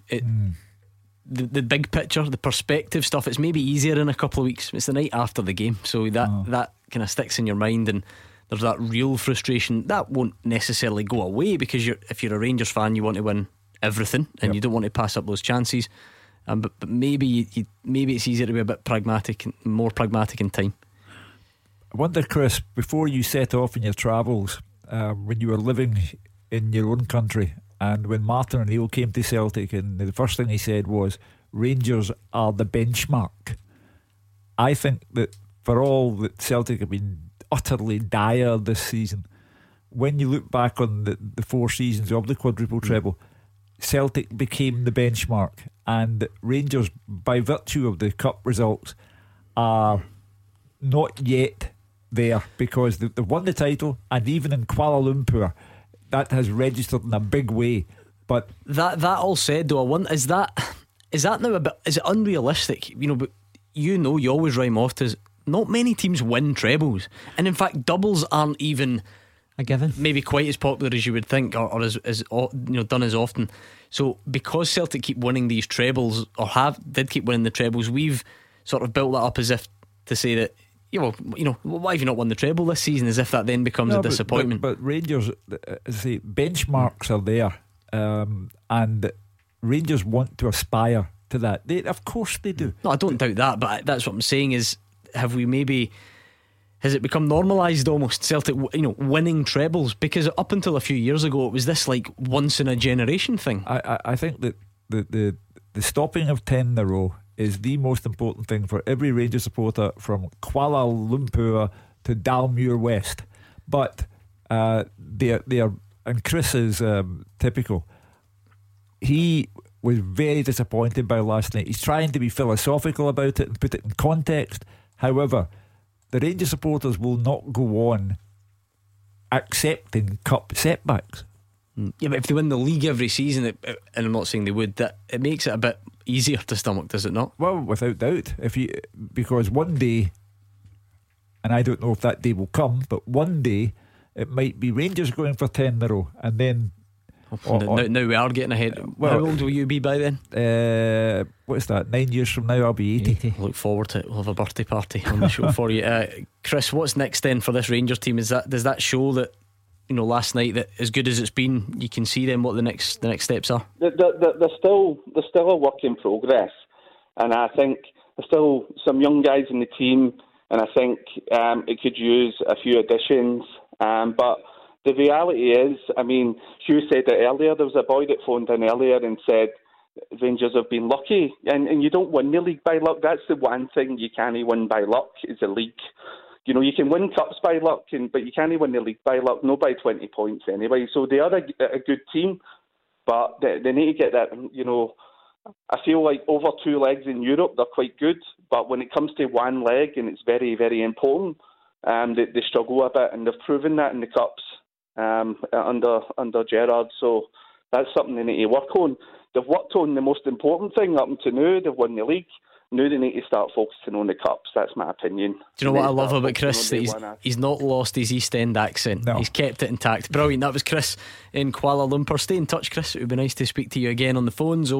[SPEAKER 2] The big picture, the perspective stuff, it's maybe easier in a couple of weeks. It's the night after the game, so that kind of sticks in your mind, and there's that real frustration that won't necessarily go away, because if you're a Rangers fan, you want to win everything and you don't want to pass up those chances. But maybe it's easier to be a bit more pragmatic in time.
[SPEAKER 3] I wonder, Chris, before you set off in your travels, when you were living in your own country, and when Martin O'Neill came to Celtic, and the first thing he said was, Rangers are the benchmark. I think that for all that Celtic have been utterly dire this season, when you look back on the 4 seasons of the quadruple treble, Celtic became the benchmark, and Rangers, by virtue of the cup results, are not yet there, because they've won the title, and even in Kuala Lumpur that has registered in a big way. But
[SPEAKER 2] that all said, though, I wonder, is that now a bit, is it unrealistic? But you always rhyme off to, not many teams win trebles, and in fact doubles aren't even
[SPEAKER 4] a given,
[SPEAKER 2] maybe quite as popular as you would think, or as done as often. So because Celtic keep winning these trebles, or did keep winning the trebles, we've sort of built that up as if to say that, why have you not won the treble this season, as if that then becomes a disappointment.
[SPEAKER 3] But Rangers, say, benchmarks are there, and Rangers want to aspire to that. Of course they do.
[SPEAKER 2] No, I don't doubt that, but that's what I'm saying is, have we maybe has it become normalised almost, Celtic, winning trebles? Because up until a few years ago it was this like once in a generation thing.
[SPEAKER 3] I think that the stopping of 10 in a row is the most important thing for every Rangers supporter from Kuala Lumpur to Dalmuir West. But they are, and Chris is typical. He was very disappointed by last night. He's trying to be philosophical about it and put it in context. However, the Rangers supporters will not go on accepting cup setbacks.
[SPEAKER 2] Yeah, but if they win the league every season, and I'm not saying they would, that it makes it a bit easier to stomach, does it not?
[SPEAKER 3] Well, without doubt. Because one day, and I don't know if that day will come, but one day it might be Rangers going for 10 in a row, and then
[SPEAKER 2] now we are getting ahead. How old will you be by then?
[SPEAKER 3] What's that? 9 years from now I'll be 80.
[SPEAKER 2] Look forward to it. We'll have a birthday party on the show for you. Chris, what's next then for this Rangers team? Does that show that, last night, that as good as it's been, you can see then what the next steps are?
[SPEAKER 18] There's still a work in progress, and I think there's still some young guys in the team, and I think it could use a few additions. But the reality is, Hugh said it earlier, there was a boy that phoned in earlier and said Rangers have been lucky, and you don't win the league by luck. That's the one thing you can't win by luck, is the league. You can win cups by luck, but you can't win the league by luck, not by 20 points anyway. So they are a good team, but they need to get that, I feel like over 2 legs in Europe, they're quite good, but when it comes to one leg, and it's very, very important, they struggle a bit, and they've proven that in the cups under Gerrard. So that's something they need to work on. They've worked on the most important thing up until now. They've won the league. Now they need to start focusing on the cups. That's my opinion.
[SPEAKER 2] Do you know what I love about Chris? That he's not lost his East End accent. No. He's kept it intact. Brilliant. That was Chris in Kuala Lumpur. Stay in touch, Chris. It would be nice to speak to you again on the phones.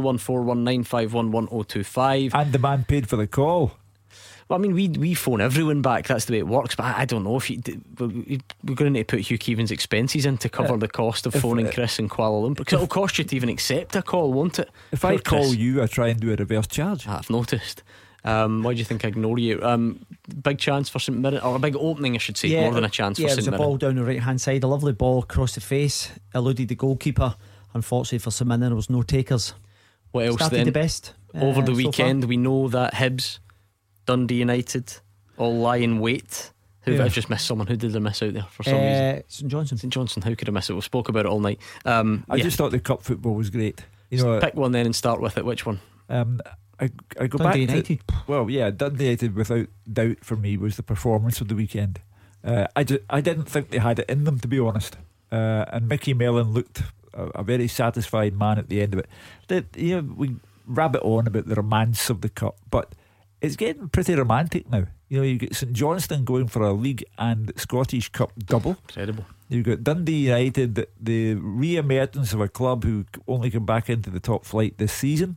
[SPEAKER 2] 01419511025.
[SPEAKER 3] And the man paid for the call.
[SPEAKER 2] Well, we phone everyone back. That's the way it works. But I don't know if we're going to need to put Hugh Keevan's expenses in to cover the cost of phoning Chris in Kuala Lumpur, because it'll cost you to even accept a call, won't it?
[SPEAKER 3] If I call you, I try and do a reverse charge.
[SPEAKER 2] I've noticed. Why do you think I ignore you? Big chance for St Mirren, or a big opening I should say, more than a chance for St Mirren.
[SPEAKER 4] Yeah, it was a ball down the right hand side, a lovely ball across the face, eluded the goalkeeper. Unfortunately for St Mirren, there was no takers.
[SPEAKER 2] What else
[SPEAKER 4] started
[SPEAKER 2] then?
[SPEAKER 4] The best
[SPEAKER 2] over the weekend
[SPEAKER 4] so
[SPEAKER 2] we know that Hibs, Dundee United all lie in wait. I've just missed someone. Who did I miss out there for some reason?
[SPEAKER 4] St
[SPEAKER 2] Johnstone. How could I miss it? We spoke about it all night.
[SPEAKER 3] I just thought the cup football was great.
[SPEAKER 2] Pick one then and start with it. Which one?
[SPEAKER 3] I go
[SPEAKER 4] Dundee
[SPEAKER 3] back
[SPEAKER 4] United.
[SPEAKER 3] Dundee United without doubt for me was the performance of the weekend. I didn't think they had it in them, to be honest. And Mickey Mellon looked a very satisfied man at the end of it. We rabbit on about the romance of the cup, but it's getting pretty romantic now. You get St Johnstone going for a league and Scottish Cup double.
[SPEAKER 2] Incredible.
[SPEAKER 3] You've got Dundee United, the re-emergence of a club who only come back into the top flight this season.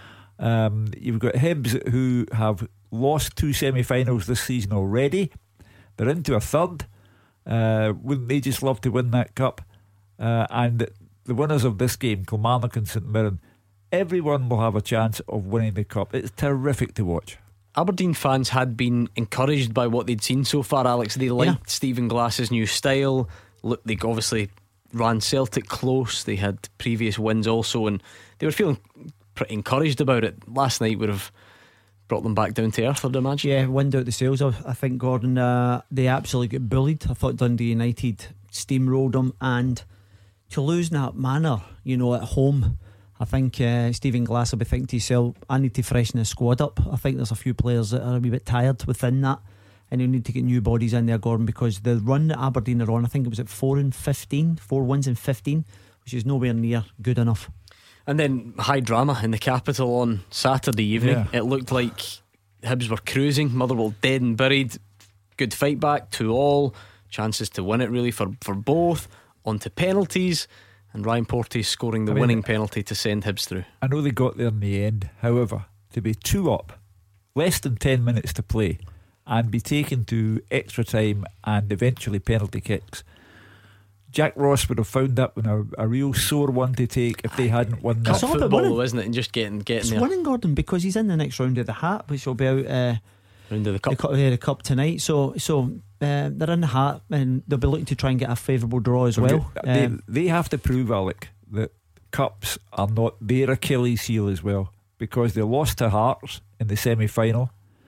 [SPEAKER 3] You've got Hibs, who have lost 2 semi-finals this season already. They're into a third. Wouldn't they just love to win that cup? And the winners of this game, Kilmarnock and St Mirren, everyone will have a chance of winning the cup. It's terrific to watch.
[SPEAKER 2] Aberdeen fans had been encouraged by what they'd seen so far, Alex. They liked Stephen Glass's new style. Look, they obviously ran Celtic close. They had previous wins also, and they were feeling pretty encouraged about it. Last night would have brought them back down to earth, I'd imagine.
[SPEAKER 4] Yeah, wind out the sails. I think, Gordon, they absolutely got bullied. I thought Dundee United steamrolled them, and to lose in that manner, at home, I think Stephen Glass will be thinking to himself, I need to freshen the squad up. I think there's a few players that are a wee bit tired within that, and you need to get new bodies in there, Gordon, because the run that Aberdeen are on, I think it was at 4 wins in 15, which is nowhere near good enough.
[SPEAKER 2] And then high drama in the capital on Saturday evening. It looked like Hibs were cruising, Motherwell dead and buried. Good fight back, 2-2, chances to win it really for both, on to penalties, and Ryan Porteous scoring the winning penalty to send Hibs through.
[SPEAKER 3] I know they got there in the end. However, to be 2 up, less than 10 minutes to play, and be taken to extra time and eventually penalty kicks, Jack Ross would have found that one a real sore one to take if they hadn't won that.
[SPEAKER 2] It's all football though, isn't it? And just getting
[SPEAKER 4] it's
[SPEAKER 2] there.
[SPEAKER 4] Winning, Gordon, because he's in the next round of the hat, which will be out
[SPEAKER 2] round of the cup.
[SPEAKER 4] The cup tonight. So they're in the hat, and they'll be looking to try and get a favourable draw as well.
[SPEAKER 3] They have to prove, Alec, that cups are not their Achilles heel as well, because they lost to Hearts in the semi-final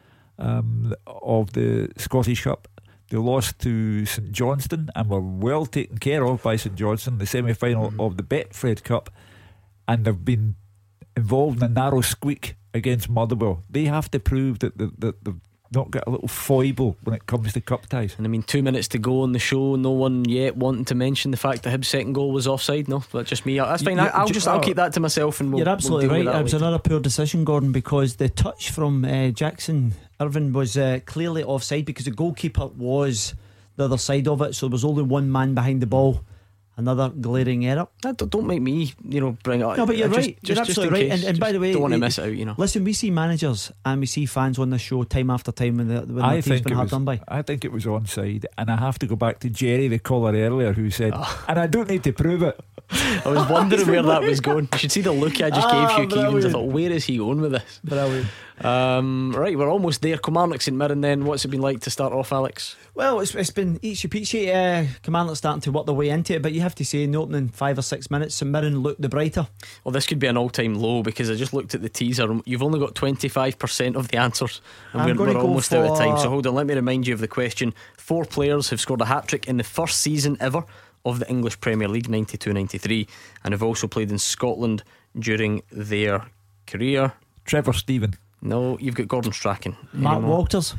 [SPEAKER 3] of the Scottish Cup. They lost to St Johnstone and were well taken care of by St Johnstone in the semi-final of the Betfred Cup, and they've been involved in a narrow squeak against Motherwell. They have to prove that they've not got a little foible when it comes to cup ties.
[SPEAKER 2] And I mean, 2 minutes to go on the show, no one yet wanting to mention the fact that Hibs' second goal was offside. No, that's just me. That's fine. I'll keep that to myself, and
[SPEAKER 4] you're absolutely right. It was another poor decision, Gordon, because the touch from Jackson Irvine was clearly offside, because the goalkeeper was the other side of it, so there was only one man behind the ball. Another glaring error.
[SPEAKER 2] Don't make me, bring it up.
[SPEAKER 4] No, but you're right. You're absolutely right. And by the way,
[SPEAKER 2] don't want to miss it out.
[SPEAKER 4] Listen, we see managers and we see fans on the show time after time when the team's been hard done by.
[SPEAKER 3] I think it was onside, and I have to go back to Jerry, the caller earlier, who said, and I don't need to prove it.
[SPEAKER 2] I was wondering where that was going. You should see the look I just gave Hugh Keevins. I thought, where is he going with this?
[SPEAKER 4] Brilliant.
[SPEAKER 2] Right, we're almost there. Kilmarnock St Mirren then. What's it been like to start off, Alex?
[SPEAKER 4] Well, it's been eachy peachy. Kilmarnock starting to work their way into it, but you have to say in the opening 5 or 6 minutes St Mirren looked the brighter.
[SPEAKER 2] Well, this could be an all-time low, because I just looked at the teaser. You've only got 25% of the answers, and we're almost out of time. So hold on, let me remind you of the question. 4 players have scored a hat-trick in the first season ever of the English Premier League, 92-93, and have also played in Scotland during their career.
[SPEAKER 3] Trevor Stephen.
[SPEAKER 2] No, you've got Gordon Strachan.
[SPEAKER 4] Mark Walters.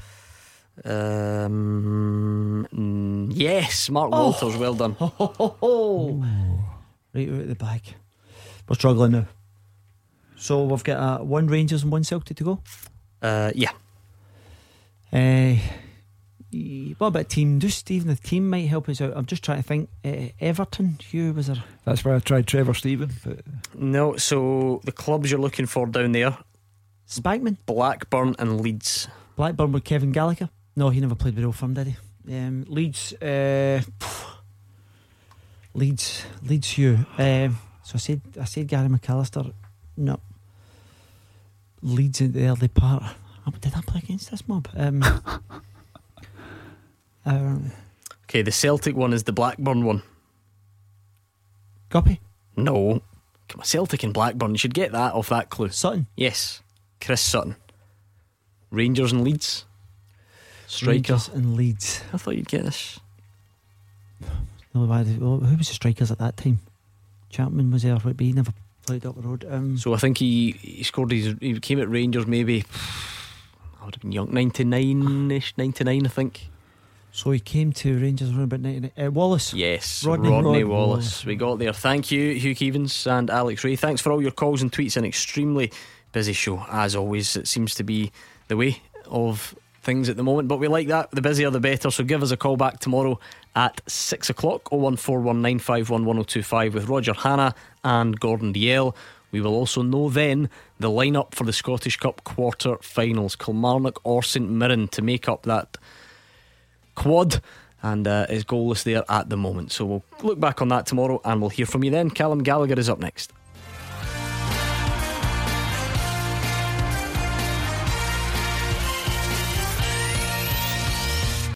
[SPEAKER 2] Yes, Mark Walters. Well done.
[SPEAKER 4] Right out of the bag. We're struggling now. So we've got 1 Rangers and 1 Celtic to go.
[SPEAKER 2] Yeah.
[SPEAKER 4] What about team? Just even the team might help us out. I'm just trying to think. Everton, Hugh, was there?
[SPEAKER 3] That's why I tried Trevor Stephen.
[SPEAKER 2] No, so the clubs you're looking for down there:
[SPEAKER 4] Spackman,
[SPEAKER 2] Blackburn, and Leeds.
[SPEAKER 4] Blackburn with Kevin Gallagher. No, he never played with Old Firm, did he? Leeds. Leeds, Hugh. So I said Gary McAllister. No. Leeds in the early part. Did I play against this mob?
[SPEAKER 2] Okay, the Celtic one is the Blackburn one.
[SPEAKER 4] Guppy?
[SPEAKER 2] No. Come on, Celtic and Blackburn. You should get that off that clue.
[SPEAKER 4] Sutton?
[SPEAKER 2] Yes, Chris Sutton. Rangers and Leeds. Striker.
[SPEAKER 4] Rangers and Leeds.
[SPEAKER 2] I thought you'd get this.
[SPEAKER 4] No, who was the strikers at that time? Chapman was there, but he never played up the road.
[SPEAKER 2] So I think he scored he came at Rangers maybe, I would have been young, 99-ish, 99 I think.
[SPEAKER 4] So he came to Rangers around about 99. Wallace.
[SPEAKER 2] Yes, Rodney Wallace. We got there. Thank you, Hugh Keevins and Alex Ray. Thanks for all your calls and tweets. An extremely busy show as always. It seems to be the way of things at the moment, but we like that. The busier the better. So give us a call back tomorrow at 6 o'clock, 01419511025 with Roger Hanna and Gordon Dalziel. We will also know then the lineup for the Scottish Cup quarter finals: Kilmarnock or St Mirren to make up that quad, and is goalless there at the moment. So we'll look back on that tomorrow and we'll hear from you then. Callum Gallagher is up next.